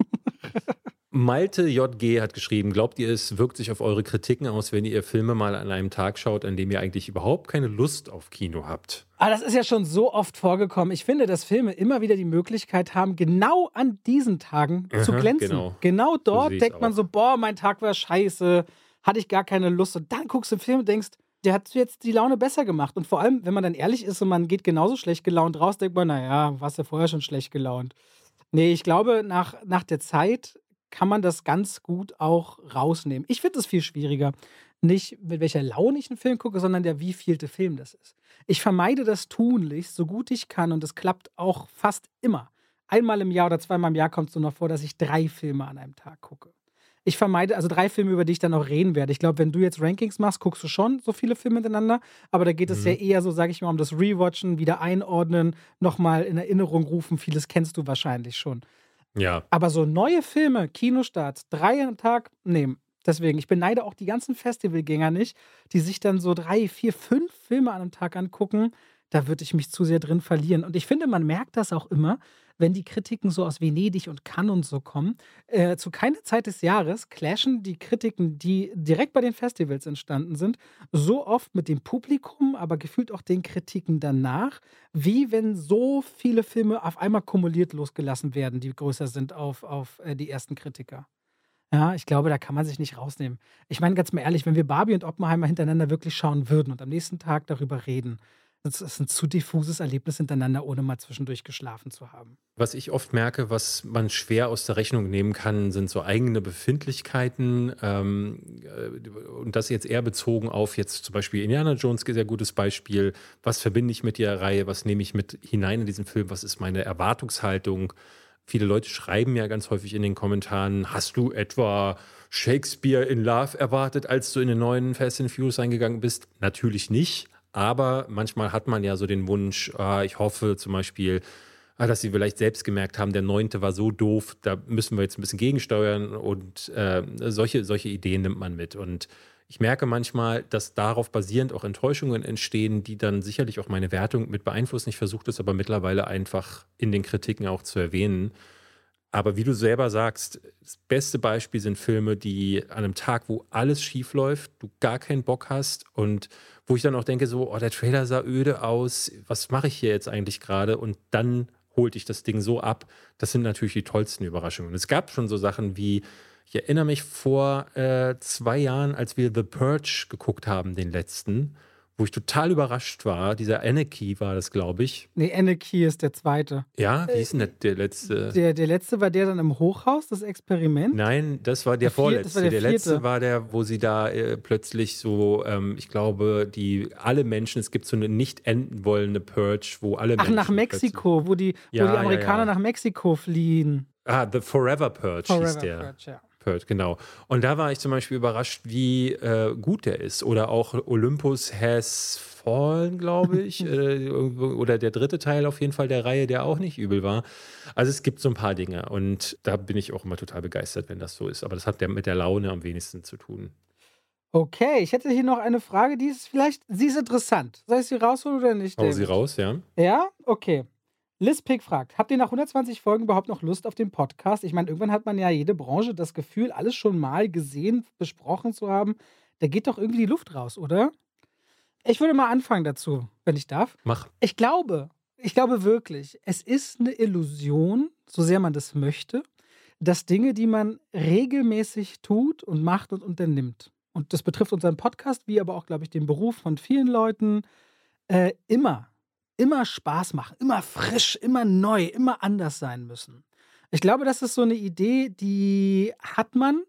S2: Malte JG hat geschrieben, glaubt ihr, es wirkt sich auf eure Kritiken aus, wenn ihr Filme mal an einem Tag schaut, an dem ihr eigentlich überhaupt keine Lust auf Kino habt?
S1: Aber das ist ja schon so oft vorgekommen. Ich finde, dass Filme immer wieder die Möglichkeit haben, genau an diesen Tagen zu
S2: Aha,
S1: glänzen.
S2: genau.
S1: Genau dort
S2: sehe ich's
S1: denkt man
S2: auch.
S1: so, boah, mein Tag war scheiße, hatte ich gar keine Lust. Und dann guckst du den Film und denkst, der hat jetzt die Laune besser gemacht. Und vor allem, wenn man dann ehrlich ist und man geht genauso schlecht gelaunt raus, denkt man, naja, warst ja vorher schon schlecht gelaunt. Nee, ich glaube, nach der Zeit kann man das ganz gut auch rausnehmen. Ich finde es viel schwieriger. Nicht, mit welcher Laune ich einen Film gucke, sondern der wievielte Film das ist. Ich vermeide das tunlichst, so gut ich kann, und es klappt auch fast immer. Einmal im Jahr oder zweimal im Jahr kommt es nur noch vor, dass ich 3 Filme an einem Tag gucke. Ich vermeide, also 3 Filme, über die ich dann auch reden werde. Ich glaube, wenn du jetzt Rankings machst, guckst du schon so viele Filme hintereinander, aber da geht es ja
S2: Mhm.
S1: eher so, sage ich mal, um das Rewatchen, wieder einordnen, nochmal in Erinnerung rufen. Vieles kennst du wahrscheinlich schon.
S2: Ja,
S1: Aber so neue Filme, Kinostarts, 3 am Tag, nee. Deswegen, ich beneide auch die ganzen Festivalgänger nicht, die sich dann so 3, 4, 5 Filme an einem Tag angucken. Da würde ich mich zu sehr drin verlieren. Und ich finde, man merkt das auch immer, wenn die Kritiken so aus Venedig und Cannes und so kommen. Zu keiner Zeit des Jahres clashen die Kritiken, die direkt bei den Festivals entstanden sind, so oft mit dem Publikum, aber gefühlt auch den Kritiken danach, wie wenn so viele Filme auf einmal kumuliert losgelassen werden, die größer sind auf die ersten Kritiker. Ja, ich glaube, da kann man sich nicht rausnehmen. Ich meine, ganz mal ehrlich, wenn wir Barbie und Oppenheimer hintereinander wirklich schauen würden und am nächsten Tag darüber reden, das ist ein zu diffuses Erlebnis hintereinander, ohne mal zwischendurch geschlafen zu haben.
S2: was ich oft merke, was man schwer aus der Rechnung nehmen kann, sind so eigene Befindlichkeiten. Und das jetzt eher bezogen auf jetzt zum Beispiel Indiana Jones, sehr gutes Beispiel. Was verbinde ich mit der Reihe? Was nehme ich mit hinein in diesen Film? Was ist meine Erwartungshaltung? Viele Leute schreiben ja ganz häufig in den Kommentaren, hast du etwa Shakespeare in Love erwartet, als du in den neuen Fast and Furious eingegangen bist? Natürlich nicht, aber manchmal hat man ja so den Wunsch, ich hoffe zum Beispiel, dass sie vielleicht selbst gemerkt haben, der 9. war so doof, da müssen wir jetzt ein bisschen gegensteuern und solche Ideen nimmt man mit. Und ich merke manchmal, dass darauf basierend auch Enttäuschungen entstehen, die dann sicherlich auch meine Wertung mit beeinflussen. Ich versuche das aber mittlerweile einfach in den Kritiken auch zu erwähnen. Aber wie du selber sagst, das beste Beispiel sind Filme, die an einem Tag, wo alles schief läuft, du gar keinen Bock hast und wo ich dann auch denke, so, oh, der Trailer sah öde aus, was mache ich hier jetzt eigentlich gerade? Und dann holt dich das Ding so ab. Das sind natürlich die tollsten Überraschungen. Es gab schon so Sachen wie, ich erinnere mich vor 2 Jahren, als wir The Purge geguckt haben, den letzten, wo ich total überrascht war. Dieser Anarchy war das, glaube ich.
S1: Nee, Anarchy ist der zweite.
S2: Ja, wie hieß denn der letzte?
S1: Der letzte war der dann im Hochhaus, das Experiment.
S2: Nein, das war der
S1: Das war
S2: vorletzte.
S1: der
S2: Der
S1: vierte.
S2: letzte war der, wo sie da plötzlich so, ich glaube, alle Menschen, es gibt so eine nicht enden wollende Purge, wo alle
S1: Ach,
S2: Menschen
S1: nach Mexiko, wo die
S2: Ja,
S1: Amerikaner
S2: ja.
S1: nach Mexiko fliehen.
S2: The Forever Purge hieß der.
S1: Purge, ja.
S2: Purge, genau. Und da war ich zum Beispiel überrascht, wie gut der ist. Oder auch Olympus Has Fallen, glaube ich. Oder der 3. Teil auf jeden Fall der Reihe, der auch nicht übel war. Also es gibt so ein paar Dinge. Und da bin ich auch immer total begeistert, wenn das so ist. Aber das hat ja mit der Laune am wenigsten zu tun.
S1: Okay, ich hätte hier noch eine Frage, sie ist interessant. Soll ich sie rausholen oder nicht,
S2: Hau sie
S1: David?
S2: raus, ja?
S1: Ja? Okay. Liz Pick fragt, habt ihr nach 120 Folgen überhaupt noch Lust auf den Podcast? Ich meine, irgendwann hat man ja jede Branche das Gefühl, alles schon mal gesehen, besprochen zu haben. Da geht doch irgendwie die Luft raus, oder? Ich würde mal anfangen dazu, wenn ich darf.
S2: Mach.
S1: Ich glaube wirklich, es ist eine Illusion, so sehr man das möchte, dass Dinge, die man regelmäßig tut und macht und unternimmt, und das betrifft unseren Podcast, wie aber auch, glaube ich, den Beruf von vielen Leuten, immer, immer Spaß machen, immer frisch, immer neu, immer anders sein müssen. Ich glaube, das ist so eine Idee, die hat man,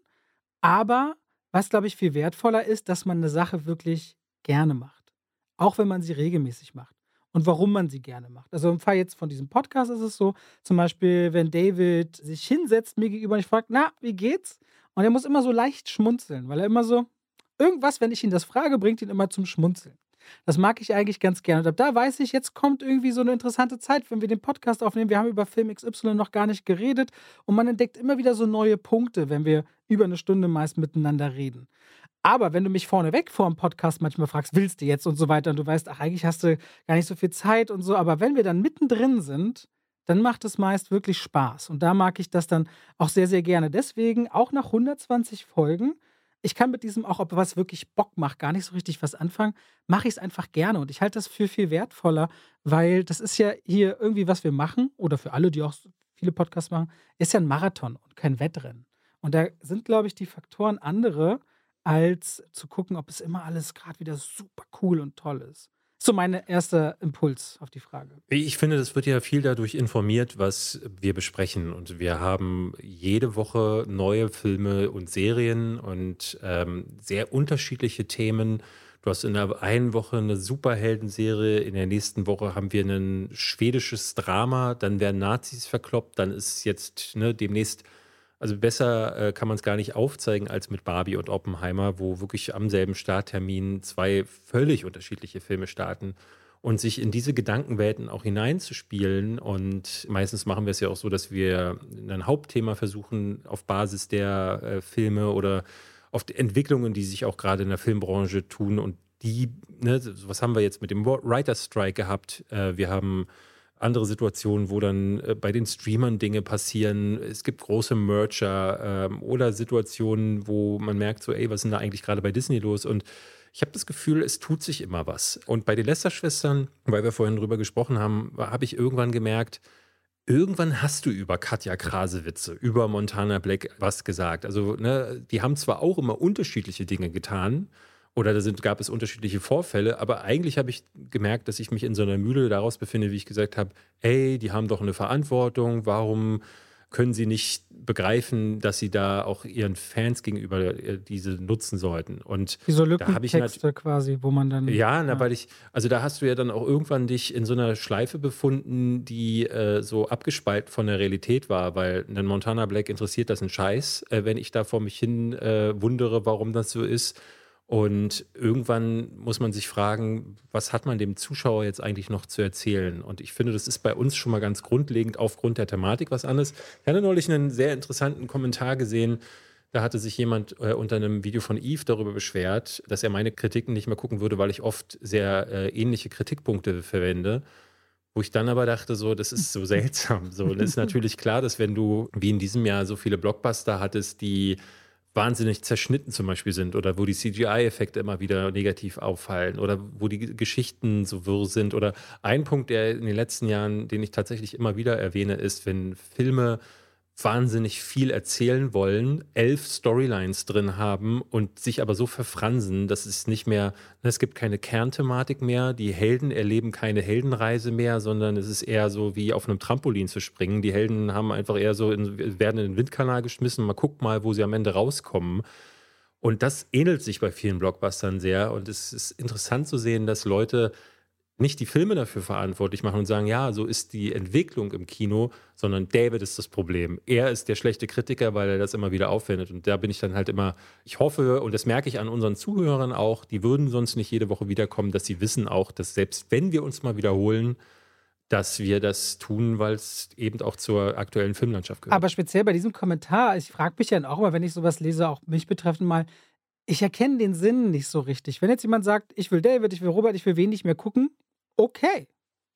S1: aber was, glaube ich, viel wertvoller ist, dass man eine Sache wirklich gerne macht, auch wenn man sie regelmäßig macht und warum man sie gerne macht. Also, im Fall jetzt von diesem Podcast ist es so, zum Beispiel, wenn David sich hinsetzt mir gegenüber und ich frage: „Na, wie geht's?“ Und er muss immer so leicht schmunzeln, weil er immer so irgendwas, wenn ich ihn das frage, bringt ihn immer zum Schmunzeln. Das mag ich eigentlich ganz gerne. Und ab da weiß ich, jetzt kommt irgendwie so eine interessante Zeit, wenn wir den Podcast aufnehmen. Wir haben über Film XY noch gar nicht geredet und man entdeckt immer wieder so neue Punkte, wenn wir über eine Stunde meist miteinander reden. Aber wenn du mich vorneweg vor dem Podcast manchmal fragst: „Willst du jetzt?“ und so weiter und du weißt, ach, eigentlich hast du gar nicht so viel Zeit und so, aber wenn wir dann mittendrin sind, dann macht es meist wirklich Spaß und da mag ich das dann auch sehr, sehr gerne. Deswegen auch nach 120 Folgen, ich kann mit diesem auch, ob was wirklich Bock macht, gar nicht so richtig was anfangen, mache ich es einfach gerne und ich halte das für viel wertvoller, weil das ist ja hier irgendwie, was wir machen oder für alle, die auch so viele Podcasts machen, ist ja ein Marathon und kein Wettrennen. Und da sind, glaube ich, die Faktoren andere, als zu gucken, ob es immer alles gerade wieder super cool und toll ist. So mein erster Impuls auf die Frage.
S2: Ich finde, das wird ja viel dadurch informiert, was wir besprechen. Und wir haben jede Woche neue Filme und Serien und sehr unterschiedliche Themen. Du hast in der einen Woche eine Superheldenserie, in der nächsten Woche haben wir ein schwedisches Drama, dann werden Nazis verkloppt, dann ist jetzt demnächst, also besser kann man es gar nicht aufzeigen als mit Barbie und Oppenheimer, wo wirklich am selben Starttermin zwei völlig unterschiedliche Filme starten. Und sich in diese Gedankenwelten auch hineinzuspielen. Und meistens machen wir es ja auch so, dass wir ein Hauptthema versuchen, auf Basis der Filme oder auf die Entwicklungen, die sich auch gerade in der Filmbranche tun. Und die, was haben wir jetzt mit dem Writer's Strike gehabt? Wir haben andere Situationen, wo dann bei den Streamern Dinge passieren. Es gibt große Merger oder Situationen, wo man merkt, so, ey, was ist denn da eigentlich gerade bei Disney los? Und ich habe das Gefühl, es tut sich immer was. Und bei den Lester-Schwestern, weil wir vorhin drüber gesprochen haben, habe ich irgendwann gemerkt, irgendwann hast du über Katja Krasewitze, über Montana Black was gesagt. Also, die haben zwar auch immer unterschiedliche Dinge getan, oder gab es unterschiedliche Vorfälle, aber eigentlich habe ich gemerkt, dass ich mich in so einer Mühle daraus befinde, wie ich gesagt habe, ey, die haben doch eine Verantwortung, warum können sie nicht begreifen, dass sie da auch ihren Fans gegenüber diese nutzen sollten? Und
S1: Wie so
S2: da habe ich
S1: Lückentexte quasi, wo man dann.
S2: ja, also da hast du ja dann auch irgendwann dich in so einer Schleife befunden, die so abgespalten von der Realität war, weil einen Montana Black interessiert das einen Scheiß, wenn ich da vor mich hin wundere, warum das so ist. Und irgendwann muss man sich fragen, was hat man dem Zuschauer jetzt eigentlich noch zu erzählen? Und ich finde, das ist bei uns schon mal ganz grundlegend aufgrund der Thematik was anderes. Ich hatte neulich einen sehr interessanten Kommentar gesehen. Da hatte sich jemand unter einem Video von Eve darüber beschwert, dass er meine Kritiken nicht mehr gucken würde, weil ich oft sehr ähnliche Kritikpunkte verwende. Wo ich dann aber dachte, so, das ist so seltsam. So, und es ist natürlich klar, dass wenn du wie in diesem Jahr so viele Blockbuster hattest, die wahnsinnig zerschnitten zum Beispiel sind oder wo die CGI-Effekte immer wieder negativ auffallen oder wo die Geschichten so wirr sind. Oder ein Punkt, der in den letzten Jahren, den ich tatsächlich immer wieder erwähne, ist, wenn Filme wahnsinnig viel erzählen wollen, 11 Storylines drin haben und sich aber so verfransen, dass es nicht mehr, es gibt keine Kernthematik mehr, die Helden erleben keine Heldenreise mehr, sondern es ist eher so wie auf einem Trampolin zu springen. Die Helden haben einfach eher so werden in den Windkanal geschmissen, man guckt mal, wo sie am Ende rauskommen. Und das ähnelt sich bei vielen Blockbustern sehr und es ist interessant zu sehen, dass Leute nicht die Filme dafür verantwortlich machen und sagen, ja, so ist die Entwicklung im Kino, sondern David ist das Problem. Er ist der schlechte Kritiker, weil er das immer wieder aufwendet. Und da bin ich dann halt immer, ich hoffe, und das merke ich an unseren Zuhörern auch, die würden sonst nicht jede Woche wiederkommen, dass sie wissen auch, dass selbst wenn wir uns mal wiederholen, dass wir das tun, weil es eben auch zur aktuellen Filmlandschaft gehört.
S1: Aber speziell bei diesem Kommentar, ich frage mich ja auch immer, wenn ich sowas lese, auch mich betreffend mal, ich erkenne den Sinn nicht so richtig. Wenn jetzt jemand sagt, ich will David, ich will Robert, ich will wen nicht mehr gucken, okay.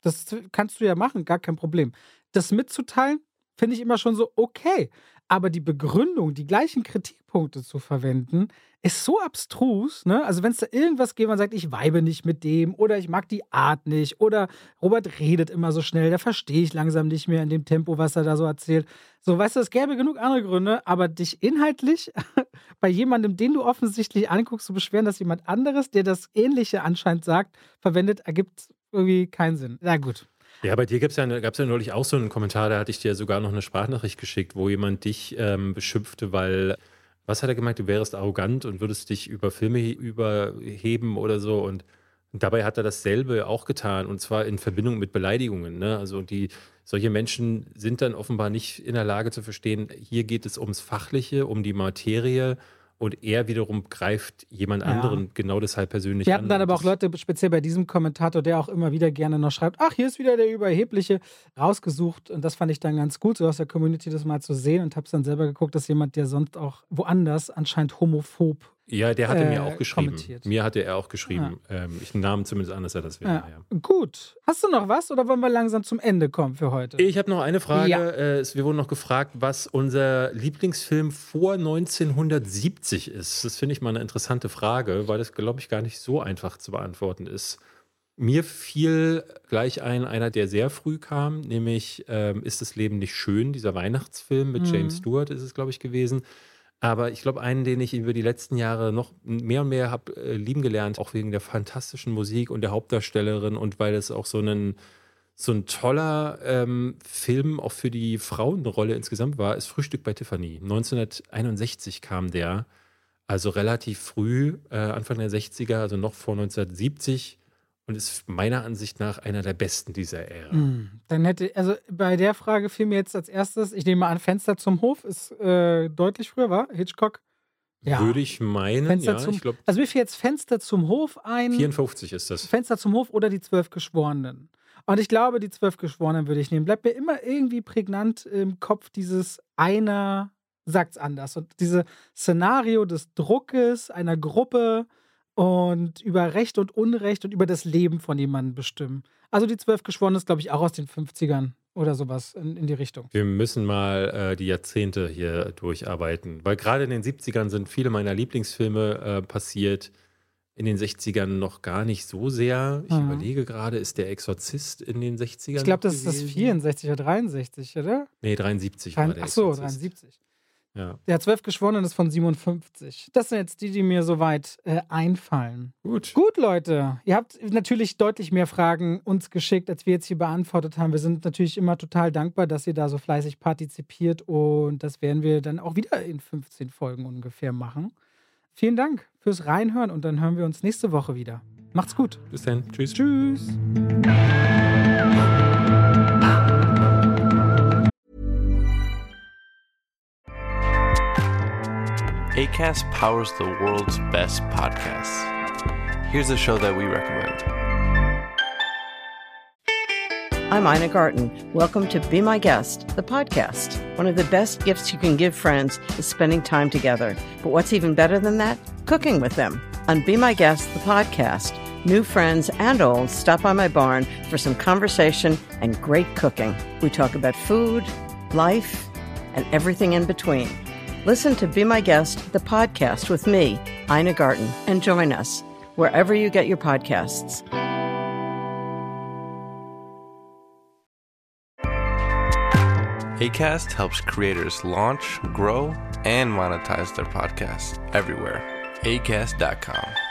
S1: Das kannst du ja machen, gar kein Problem. Das mitzuteilen, finde ich immer schon so okay. Aber die Begründung, die gleichen Kritikpunkte zu verwenden, ist so abstrus, ne? Also wenn es da irgendwas gibt, man sagt, ich vibe nicht mit dem oder ich mag die Art nicht oder Robert redet immer so schnell, da verstehe ich langsam nicht mehr in dem Tempo, was er da so erzählt. So, weißt du, es gäbe genug andere Gründe, aber dich inhaltlich bei jemandem, den du offensichtlich anguckst, zu beschweren, dass jemand anderes, der das Ähnliche anscheinend sagt, verwendet, ergibt irgendwie keinen Sinn. Na gut.
S2: Ja, bei dir gab's ja neulich auch so einen Kommentar, da hatte ich dir sogar noch eine Sprachnachricht geschickt, wo jemand dich beschimpfte, weil, was hat er gemeint, du wärst arrogant und würdest dich über Filme überheben oder so und dabei hat er dasselbe auch getan und zwar in Verbindung mit Beleidigungen, ne? Also solche Menschen sind dann offenbar nicht in der Lage zu verstehen, hier geht es ums Fachliche, um die Materie. Und er wiederum greift jemand anderen genau deshalb persönlich an.
S1: Wir hatten dann aber auch Leute, speziell bei diesem Kommentator, der auch immer wieder gerne noch schreibt, ach, hier ist wieder der Überhebliche, rausgesucht. Und das fand ich dann ganz gut, so aus der Community das mal zu sehen und hab's dann selber geguckt, dass jemand, der sonst auch woanders anscheinend homophob
S2: ja, der hatte mir auch geschrieben.
S1: kommentiert.
S2: Mir hatte er auch geschrieben. Ich nahm zumindest an, dass er das wäre. Ja.
S1: Gut. Hast du noch was oder wollen wir langsam zum Ende kommen für heute?
S2: Ich habe noch eine Frage. Ja. Wir wurden noch gefragt, was unser Lieblingsfilm vor 1970 ist. Das finde ich mal eine interessante Frage, weil das, glaube ich, gar nicht so einfach zu beantworten ist. Mir fiel gleich einer, der sehr früh kam, nämlich Ist das Leben nicht schön? Dieser Weihnachtsfilm mit James Stewart ist es, glaube ich, gewesen. Aber ich glaube, einen, den ich über die letzten Jahre noch mehr und mehr habe lieben gelernt, auch wegen der fantastischen Musik und der Hauptdarstellerin und weil es auch so ein toller Film auch für die Frauenrolle insgesamt war, ist Frühstück bei Tiffany. 1961 kam der, also relativ früh, Anfang der 60er, also noch vor 1970 und ist meiner Ansicht nach einer der besten dieser Ära.
S1: Dann also bei der Frage fiel mir jetzt als erstes, ich nehme mal an, Fenster zum Hof ist deutlich früher, war Hitchcock? Ja.
S2: Würde ich meinen,
S1: ich glaube. Also mir fiel jetzt Fenster zum Hof ein.
S2: 54 ist das.
S1: Fenster zum Hof oder die 12 Geschworenen. Und ich glaube, die 12 Geschworenen würde ich nehmen. Bleibt mir immer irgendwie prägnant im Kopf dieses einer sagt's anders. Und dieses Szenario des Druckes einer Gruppe und über Recht und Unrecht und über das Leben von jemandem bestimmen. Also die 12 Geschworenen ist, glaube ich, auch aus den 50ern oder sowas in die Richtung.
S2: Wir müssen mal die Jahrzehnte hier durcharbeiten, weil gerade in den 70ern sind viele meiner Lieblingsfilme passiert, in den 60ern noch gar nicht so sehr. Ich überlege gerade, ist der Exorzist in den 60ern
S1: Ich glaube, das ist das 64 oder 63, oder?
S2: Nee, 73 war der
S1: Achso,
S2: Exorzist.
S1: 73.
S2: Ja.
S1: Der 12 Geschworenen ist von 57. Das sind jetzt die mir soweit einfallen.
S2: Gut,
S1: Leute. Ihr habt natürlich deutlich mehr Fragen uns geschickt, als wir jetzt hier beantwortet haben. Wir sind natürlich immer total dankbar, dass ihr da so fleißig partizipiert und das werden wir dann auch wieder in 15 Folgen ungefähr machen. Vielen Dank fürs Reinhören und dann hören wir uns nächste Woche wieder. Macht's gut.
S2: Bis dann. Tschüss.
S1: Tschüss.
S4: Acast powers the world's best podcasts. Here's a show that we recommend.
S5: I'm Ina Garten. Welcome to Be My Guest, the podcast. One of the best gifts you can give friends is spending time together. But what's even better than that? Cooking with them. On Be My Guest, the podcast, new friends and old stop by my barn for some conversation and great cooking. We talk about food, life, and everything in between. Listen to Be My Guest, the podcast with me, Ina Garten, and join us wherever you get your podcasts.
S4: Acast helps creators launch, grow, and monetize their podcasts everywhere. Acast.com.